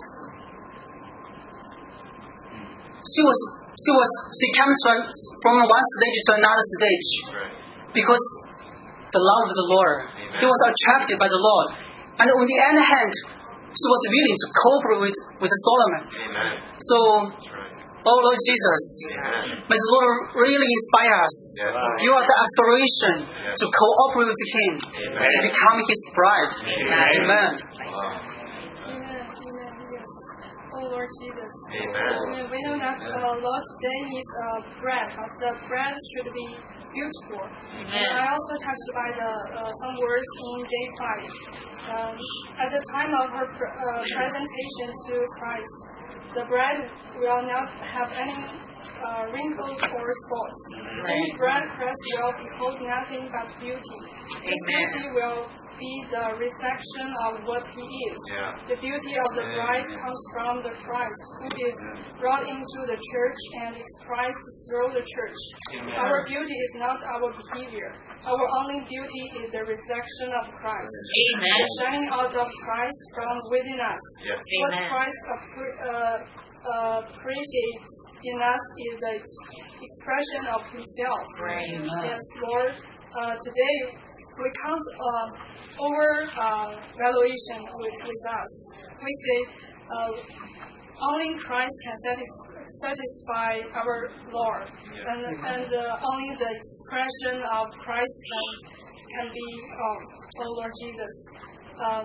She was, she was, she comes from, from one stage to another stage because the love of the Lord. He was attracted by the Lord. And on the other hand, she was willing to cooperate with, with Solomon. Amen. So, oh Lord Jesus, Amen. may the Lord really inspire us. Yes. You are the aspiration Yes. to cooperate with Him, Amen. to become His bride. Amen. Amen. Wow. Amen, amen, yes. Oh Lord Jesus. Amen. Amen. We know that uh, Lord today needs uh, bread, but the bread should be beautiful. And I also touched by the uh, some words in day five. Um, at the time of her pr- uh, presentation to Christ, the bread will not have any uh, wrinkles or spots. The bread crust will behold nothing but beauty. This beauty will be the reflection of what He is. Yeah. The beauty of the bride comes from the Christ, who is brought into the church and expressed through the church. Amen. Our beauty is not our behavior. Our only beauty is the reflection of Christ. Amen. The shining out of Christ from within us. Yes. What Amen. Christ appre- uh, uh, appreciates in us is the ex- expression of Himself. Right. Yes, Lord. Uh, today we count uh, over uh, valuation with, with us. We say uh, only Christ can satis- satisfy our Lord, Yeah. and and uh, only the expression of Christ can can be uh, oh Lord Jesus. Um,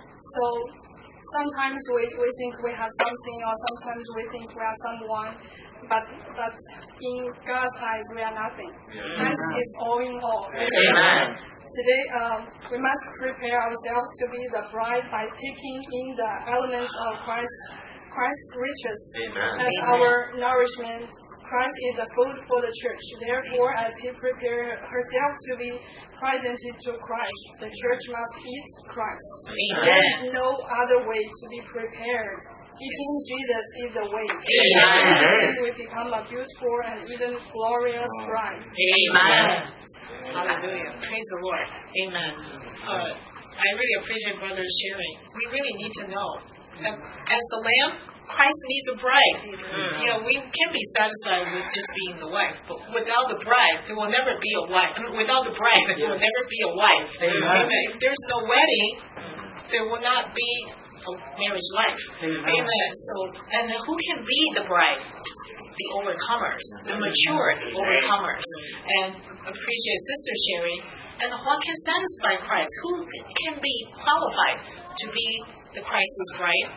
so sometimes we, we think we have something, or sometimes we think we are someone. but but in God's eyes, we are nothing. Christ is all in all. Amen. Today, um, we must prepare ourselves to be the bride by taking in the elements of Christ, Christ's riches Amen. as our nourishment. Christ is the food for the church. Therefore, as He prepared herself to be presented to Christ, the church must eat Christ. Amen. There is no other way to be prepared. Eating Jesus is the way. Amen. And we become a beautiful and even glorious bride. Amen. Hallelujah. Praise the Lord. Amen. Uh, I really appreciate Brother sharing. We really need to know that as the Lamb, Christ needs a bride. Mm-hmm. You know, we can be satisfied with just being the wife, but without the bride, there will never be a wife. I mean, without the bride, there will never be a wife. Amen. If there's no wedding, there will not be a marriage life. Amen. Amen. So, and who can be the bride? The overcomers, the mature overcomers. And appreciate Sister Sherry. And what can satisfy Christ? Who can be qualified to be the Christ's bride?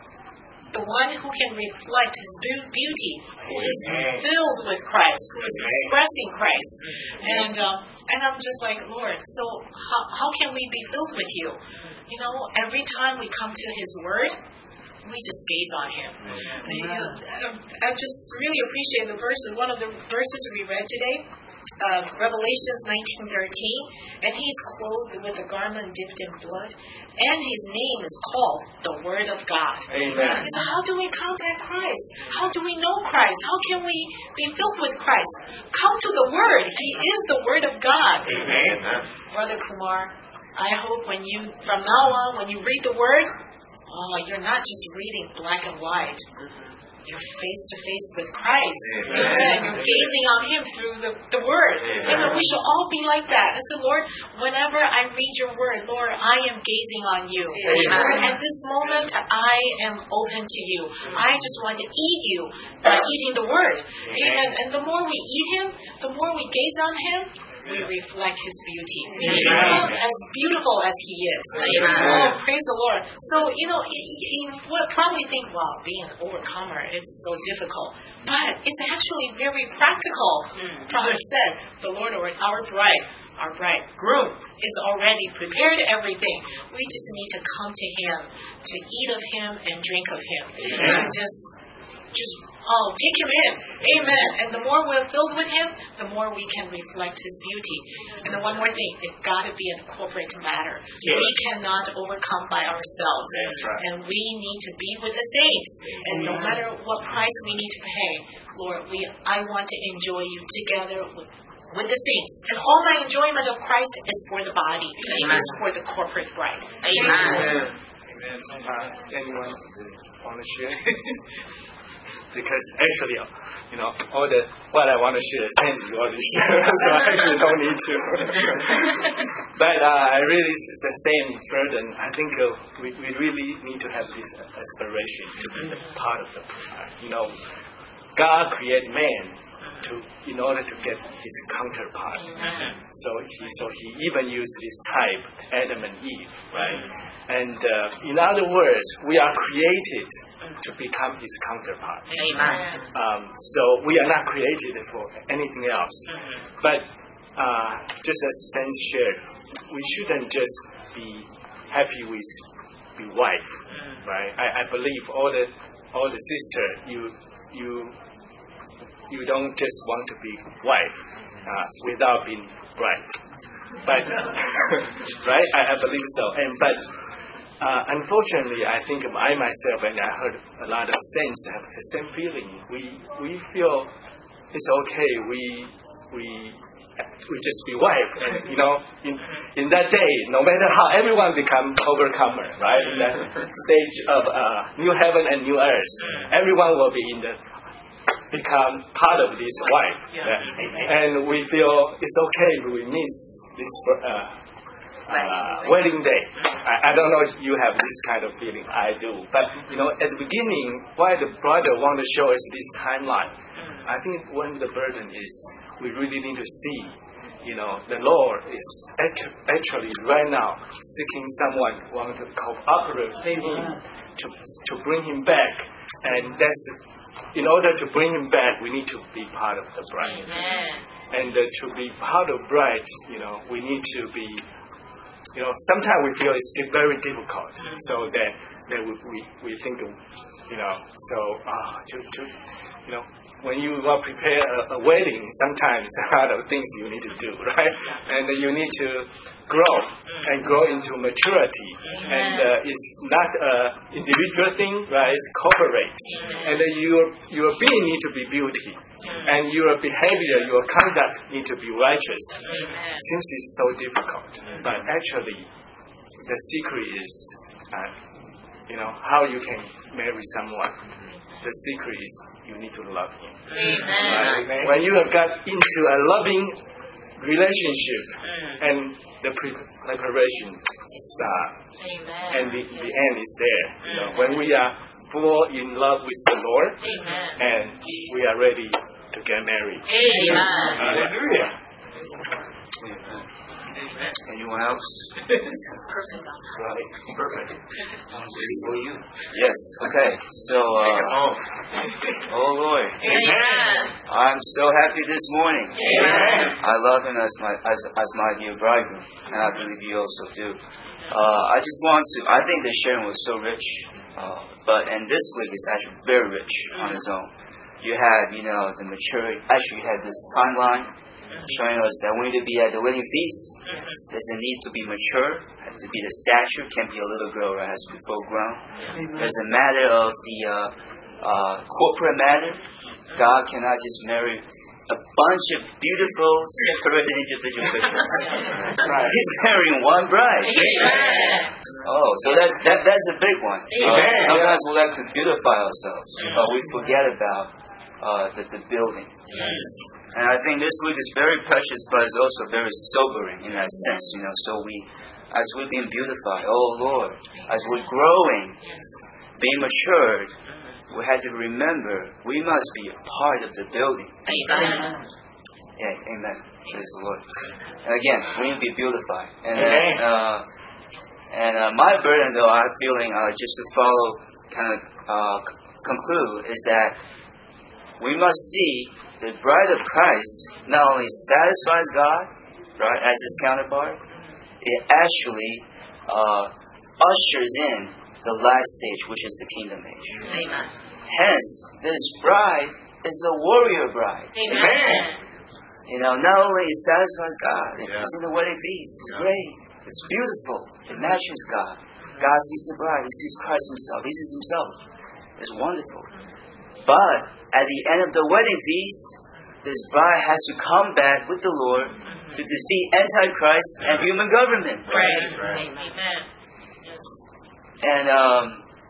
The one who can reflect His beauty, who is filled with Christ, who is expressing Christ. And uh, and I'm just like, Lord, so how, how can we be filled with You? You know, every time we come to His Word, we just gaze on Him. You know, I just really appreciate the verses. One of the verses we read today, uh, Revelations nineteen thirteen, and He's clothed with a garment dipped in blood, and His name is called the Word of God. Amen. So how do we contact Christ? How do we know Christ? How can we be filled with Christ? Come to the Word. He is the Word of God. Amen. Brother Kumar, I hope when you, from now on, when you read the Word, oh, you're not just reading black and white. You're face to face with Christ. Amen. Amen. You're gazing on Him through the, the Word. Amen. Amen. We should all be like that. I said, Lord, whenever I read Your Word, Lord, I am gazing on You. Amen. At this moment, I am open to You. I just want to eat You by eating the Word. Amen. And the more we eat Him, the more we gaze on Him, we reflect His beauty. We become as beautiful as He is. Amen. Oh, praise the Lord. So, you know, you would probably think, well, being an overcomer, it's so difficult. But it's actually very practical. Mm. Brother said, the Lord, or our bride, our bridegroom is already prepared everything. We just need to come to Him, to eat of Him and drink of Him. Amen. And just, just Oh, take Him in. Amen. And the more we're filled with Him, the more we can reflect His beauty. And then one more thing, it's got to be a corporate matter. Yes. We cannot overcome by ourselves. That's right. And we need to be with the saints. And no matter what price we need to pay, Lord, we I want to enjoy You together with with the saints. And all my enjoyment of Christ is for the body. Amen. It's for the corporate bride. Amen. Amen. Uh, anyone want to share? Because actually, you know, all the what I want to share, same you already share, so I actually don't need to. But uh, I really, the same burden. I think uh, we we really need to have this aspiration to be the part of the, you know, God created man to in order to get his counterpart. So he so he even used this type, Adam and Eve, right? And uh, in other words, we are created to become his counterpart. Amen. Um, so we are not created for anything else. But uh, just as Saints shared, we shouldn't just be happy with be wife, right? I, I believe all the all the sister, you you you don't just want to be wife uh, without being bride. But right, I, I believe so. And but. Uh, unfortunately, I think I myself, and I heard a lot of saints have the same feeling. We we feel it's okay. We we we just be wife, and you know, in in that day, no matter how everyone become overcomer, right? In that stage of uh, new heaven and new earth, everyone will be in the become part of this wife, yeah. uh, and we feel it's okay. We miss this. Uh, Uh, wedding day. I, I don't know if you have this kind of feeling. I do. But, you know, at the beginning, why the brother want to show us this timeline, I think one of the burden is we really need to see, you know, the Lord is actually right now seeking someone who wants to cooperate with him to, to bring him back. And that's in order to bring him back, we need to be part of the bride. Amen. And uh, to be part of bride, you know, we need to be, you know, sometimes we feel it's very difficult. So that, that we, we, we think, of, you know, so uh, to, to, you know, when you uh, prepare a, a wedding, sometimes a lot of things you need to do, right? And uh, you need to grow and grow into maturity. And uh, it's not an individual thing, right? It's corporate. And uh, your your being need to be beauty. And your behavior, your conduct need to be righteous. Seems it's so difficult. But actually, the secret is, uh, you know, how you can marry someone. The secret is you need to love him. Amen. Right? When you have got into a loving relationship, and the pre- preparation start, and the, the end is there. You know, when we are full in love with the Lord, Amen. and we are ready to get married. Amen. Hallelujah. Anyone else? Perfect. Right. Perfect. For you. Yes. Okay. So, uh, oh Lord. Amen. I'm so happy this morning. Amen. I love him as my as, as my dear bridegroom, and I believe you also do. Uh, I just want to. I think the sharing was so rich, uh, but and this week is actually very rich on its own. You had, you know, the maturity. Actually, you had this timeline showing us that we need to be at the wedding feast. There's a need to be mature, has to be the stature, can't be a little girl, right? Has to be full grown. There's a matter of the uh, uh, corporate matter. God cannot just marry a bunch of beautiful, separated individual Christians. He's marrying one bride. Oh, so that, that that's a big one. Uh, sometimes we like to beautify ourselves, but we forget about uh, the, the building. And I think this week is very precious, but it's also very sobering in that sense, you know. So we, as we're being beautified, oh Lord, as we're growing, being matured, we have to remember we must be a part of the building. Amen. Yeah, amen. Praise the Lord. And again, we need to be beautified. And uh, and uh, my burden, though, I'm feeling uh, just to follow, kind of uh, conclude, is that we must see the bride of Christ not only satisfies God, right, as his counterpart, it actually uh, ushers in the last stage, which is the kingdom age. Amen. Hence, this bride is a warrior bride. Amen. You know, not only it satisfies God, it's in the wedding feast. It's great. It's beautiful. It matches God. God sees the bride. He sees Christ himself. He sees himself. It's wonderful. But at the end of the wedding feast, this bride has to come back with the Lord to defeat Antichrist and human government. Right. Amen. Yes. And um,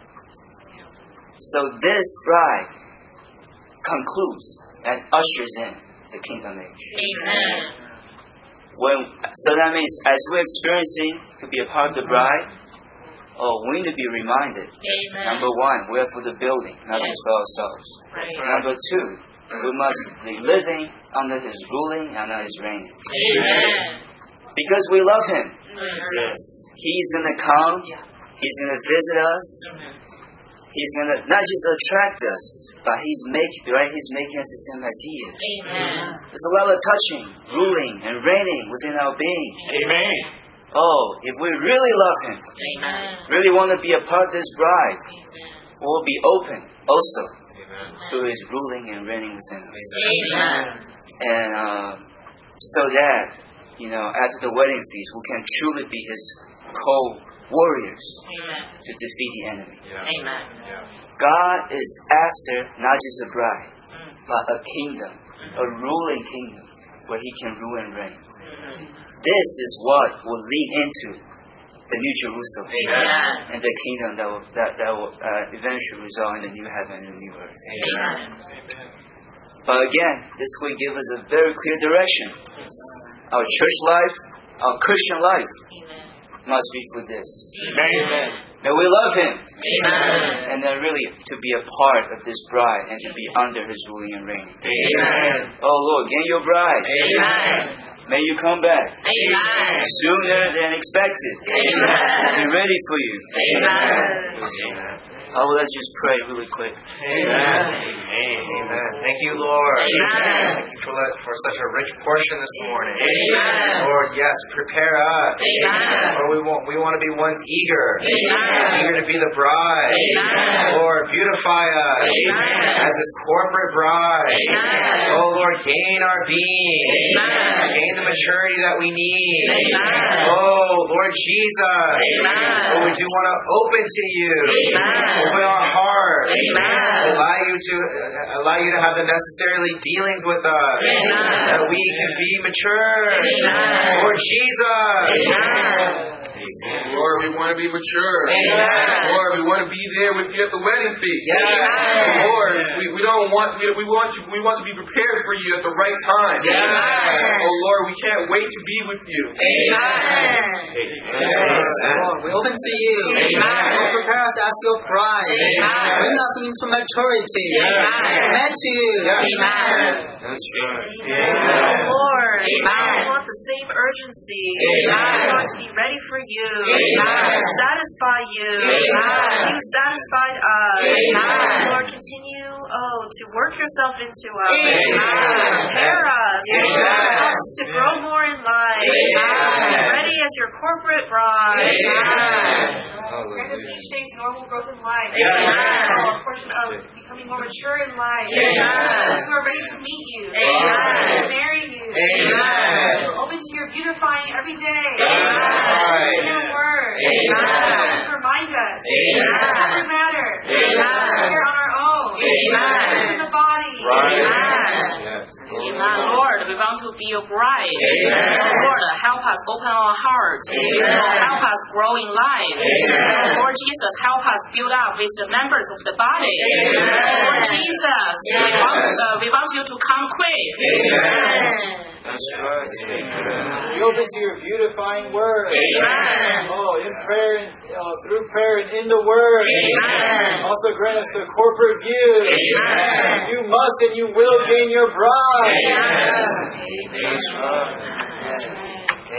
so this bride concludes and ushers in the kingdom age. Amen. When, so that means as we're experiencing to be a part of the bride, oh, we need to be reminded. Amen. Number one, we're for the building, not just for ourselves. Right. Number two, we must be living under his ruling and under his reign. Amen. Because we love him. Yes. He's going to come. He's going to visit us. He's going to not just attract us, but he's making, right? He's making us the same as he is. Amen. There's a lot of touching, ruling, and reigning within our being. Amen. Oh, if we really love him, Amen. really want to be a part of this bride, we'll be open also to his ruling and reigning within us. Amen. And uh, so that, you know, after the wedding feast, we can truly be his co-warriors to defeat the enemy. Amen. God is after not just a bride, but a kingdom, a ruling kingdom where he can rule and reign. This is what will lead into the New Jerusalem. Amen. And the kingdom that will, that, that will uh, eventually result in the new heaven and the new earth. Amen. But again, this will give us a very clear direction. Our church life, our Christian life must be for this. Amen. That we love him. Amen. And then really to be a part of this bride and to be under his ruling and reign. Amen. Oh Lord, gain your bride. Amen. May you come back Amen. sooner than expected. Amen. Be ready for you. Amen. Amen. Oh, let's just pray really quick. Amen. Amen. Thank you, Lord. Amen. Thank you for, for such a rich portion this morning. Amen. Lord, yes, prepare us. Amen. Lord, we want we want to be ones eager. Amen. Eager to be the bride. Amen. Lord, beautify us Amen. as this corporate bride. Amen. Oh, Lord, gain our being. Amen. Gain the maturity that we need. Amen. Oh, Lord Jesus. Amen. Lord, we do want to open to you. Amen. Open our hearts. Amen. Allow you to uh, allow you to have the necessarily dealings with us. Amen. That we can be mature. Amen. Lord Jesus. Amen. Lord, we want to be mature. Amen. Lord, we want to be there with you at the wedding feast. Amen. Lord, we, we don't want we, we want you, we want to be prepared for you at the right time. Amen. Oh Lord, we can't wait to be with you. Amen. Lord, we open to you. Amen. Lord, prepare us as your bride. Amen. Bring us into maturity. Amen. Met you. Amen. That's right. Amen. Lord, Amen. we want the same urgency. Amen. We want to be ready for you. Amen. Satisfy you. Amen. You satisfied us. Amen. Lord, continue, oh, to work yourself into us. Amen. Prepare us. Amen. Help us to grow more in life. Amen. Ready as your corporate bride. Amen. Grant us each day's normal growth in life. Amen. Oh, a portion of becoming more mature in life. Amen. Those who are ready to meet you. Amen. To marry you. Amen. To open to your beautifying every day. Amen. In your word. Amen. To remind us. Amen. It doesn't matter. Amen. We're on our own. Amen. In the body. Right. Amen. Amen. Lord, we want to be your bride. Amen. Lord, help us open our hearts. Amen. Help us grow in life. Amen. Lord Jesus, help us build up with the members of the body. Amen. Lord Jesus, we want, uh, we want you to come quick. Amen. That's right. We open to your beautifying word. Amen. Oh, in prayer, uh, through prayer and in the word. Amen. Also grant us the corporate view. Amen. You must and you will gain your bride. Amen. That's right.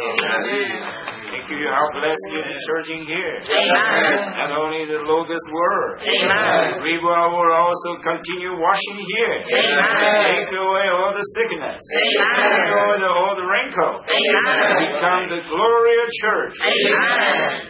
Amen. Thank you. How blessed you the church in here. Amen. Not only the Logos word. Amen. We will also continue washing here. Amen. Take away all the sickness. Amen. Take away the, all the wrinkle. Amen. Become the glorious church. Amen.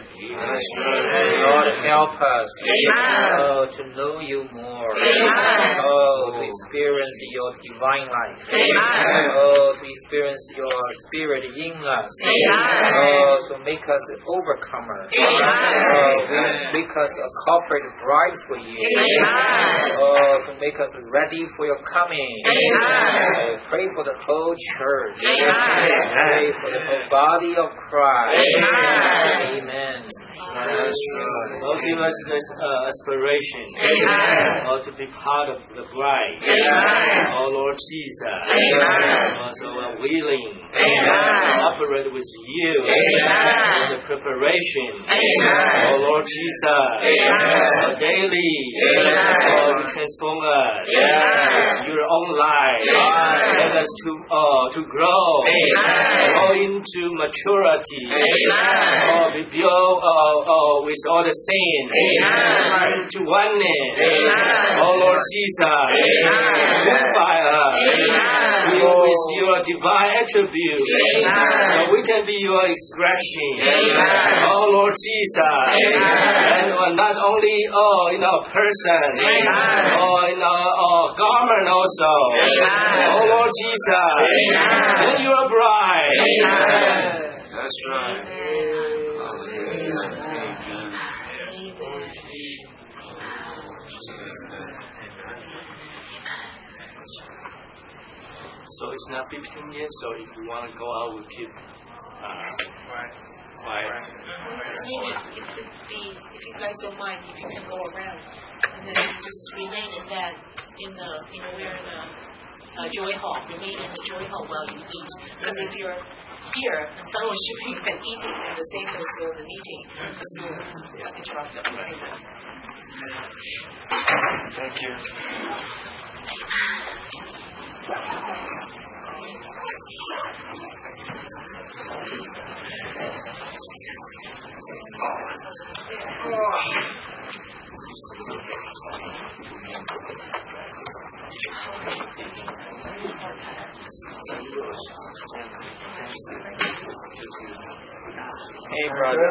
Lord, help us Amen. oh, to know you more. Amen. Oh, to experience your divine life. Amen. Oh, to experience your spirit in us. Amen. Oh, to make us overcomers. Amen. Oh, to make us a corporate bride for you. Amen. Oh, to make us ready for your coming. Amen. Oh, pray for the whole church. Amen. Pray for the whole body of Christ. Amen. Amen. That's right. Lord, give us this uh, aspiration. Amen. Oh, to be part of the bride. Amen. Oh, Lord Jesus. Amen. Also, we're willing Amen. to operate with you Amen. in the preparation. Amen. Oh, Lord Jesus. Amen. Oh, daily. Amen. Oh, you transform us. Amen. Your own life. Amen. Let us to uh, to grow. Amen. Grow into maturity. Amen. Oh, be built uh, uh, with all the sin. Amen. To oneness. Amen. Oh, Lord Jesus. Amen. Unify us. Amen. With your divine attributes. Amen. So we can be your expression. Amen. Oh, Lord Jesus. Amen. And uh, not only oh, in our person. Amen. Oh, in our uh, garment also. Amen. Oh, Lord Jesus. Amen. And your bride. Amen. That's right. So it's not fifteen years, so if you want to go out, we'll keep uh, quiet. Maybe it could be, if you guys don't mind, if you can go around and then just remain in that, in the, you know, we're in the uh, joy hall, remain in the joy hall while you eat. Because if you're here and fellowshipping and eating in the same place as the meeting, this will yeah. interrupt them. Right? Thank you. Oh. Hey, brother.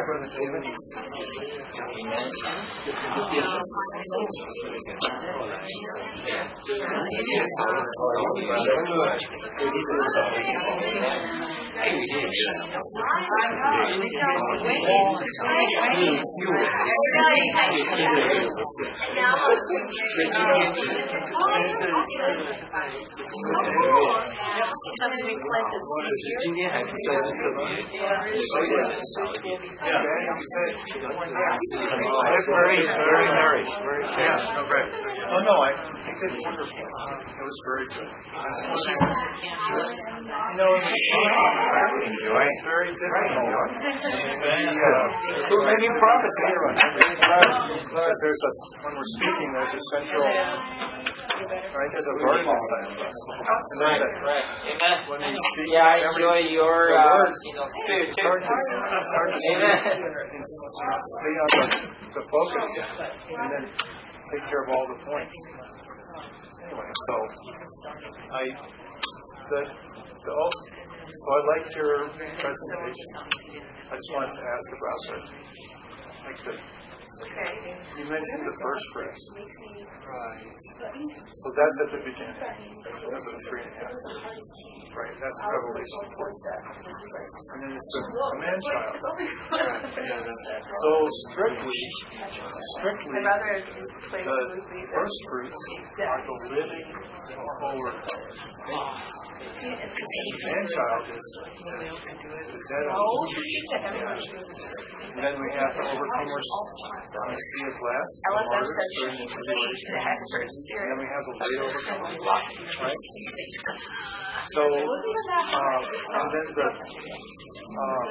Sometimes we plant the seeds here. Very, very nourished. Very, yeah, no, right. Oh, no, I think it's wonderful. It was very good. You know, it's very difficult. So many prophets here. Because there's a, when we're speaking, there's a central, right, there's a burden inside of us. Right, right. Amen. When we speak, yeah, I enjoy your, uh, you know, spirit it's hard to, it's hard to Amen. stay on the, the focus and then take care of all the points. Anyway, so I, the, the, so I liked your presentation. I just wanted to ask about the, like the, you mentioned the first phrase. Right. So that's at the beginning. That's the three and a half. Right, that's Revelation four. And then it's the man-child. So strictly, strictly, the first fruits are the living overcomers. Man-child is the dead. And then we have the overcomers on the sea of glass, the martyrs during the tribulation. And then we have the late overcomers. Right? So, uh, and then the, uh,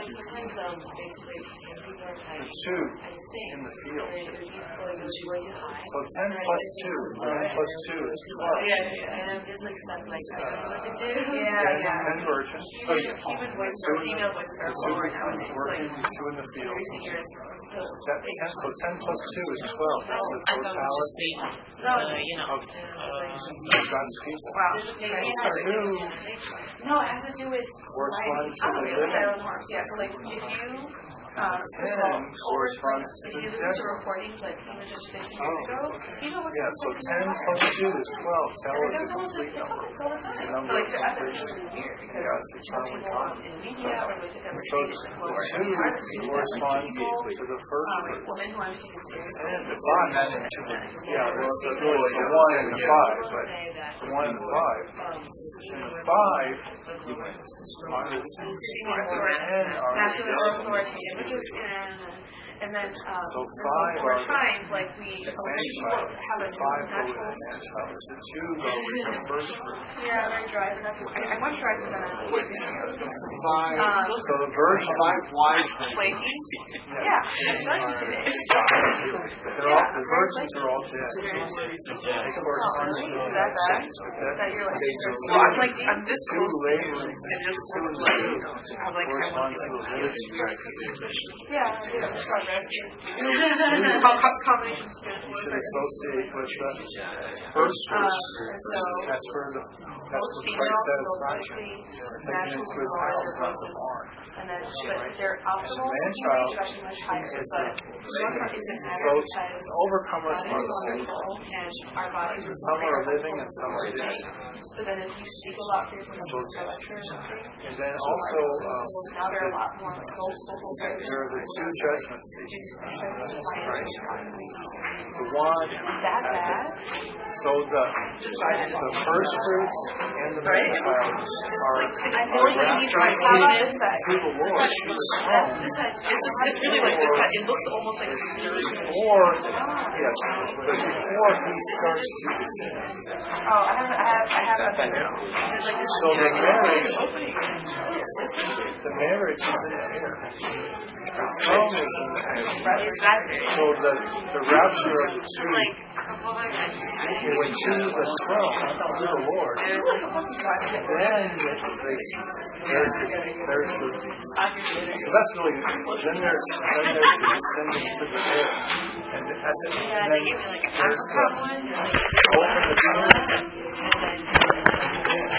the two in the field. So ten plus two, nine plus two is twelve. Yeah, yeah. Ten virgins. Oh, yeah. Two, two working, two in the field. That, ten, so ten plus two is twelve. That's the totality of, of God's people. Wow. Two No, it has to do with corresponds to the living. Yeah, so like if you Um, ten corresponds to the dead. recordings like even just fifteen Oh. years ago, even what's Yeah, so ten plus two is twelve. Tell us the complete number. The number of completion. Yeah, it's eternally common. in media or like the So two corresponds to the first group. women who I'm taking seriously. And the five, yeah, well, so really the one and the five, but the one and the five. And the five are the ten are Masculine the authority, and then um, so five over are time, like we the people have a five go with natural. the man-child. The two go with the first group. Yeah, very dry, but that's I, I want to try to that on the Five. Um, So the virgin five wise flaky. Yeah. Yeah, that's nice. They're all, the virgins are all dead. They correspond to the That bad? that That you're like, two well, I'm like, I'm this two close. laborers And just two in the like, field I'm like, I correspond want to to the living. yeah, yeah, that's progress. How combinations You should associate with the first fruits. That's where the that's what Christ satisfaction. Taking into his house, not the barn. And then, but they're optimal. Man-child actually much higher, is but the so overcomers are the same. and our bodies. Some are living and some are dead. But then if you speak a lot for your lecture or something, And then also um, now they're a lot more vocal. there are the two judgment seats. Christ. The one That bad? so the the first fruits and the man-child are I know you need to have wrapped this side. to the Lord, to the throne. This side, it's just it's really like this side. It looks almost like Before, yes, but before he starts to descend. oh, I have I have I have a there's like this So the marriage, the marriage is in the air. The throne is in the air. exactly. So the, the rapture of the two When we choose the throne to the Lord, then it's, there's, there's the, so that's really, then there's, then there's the descending to the air. And that's it. Yeah, they gave me like a there's the, one. open the door.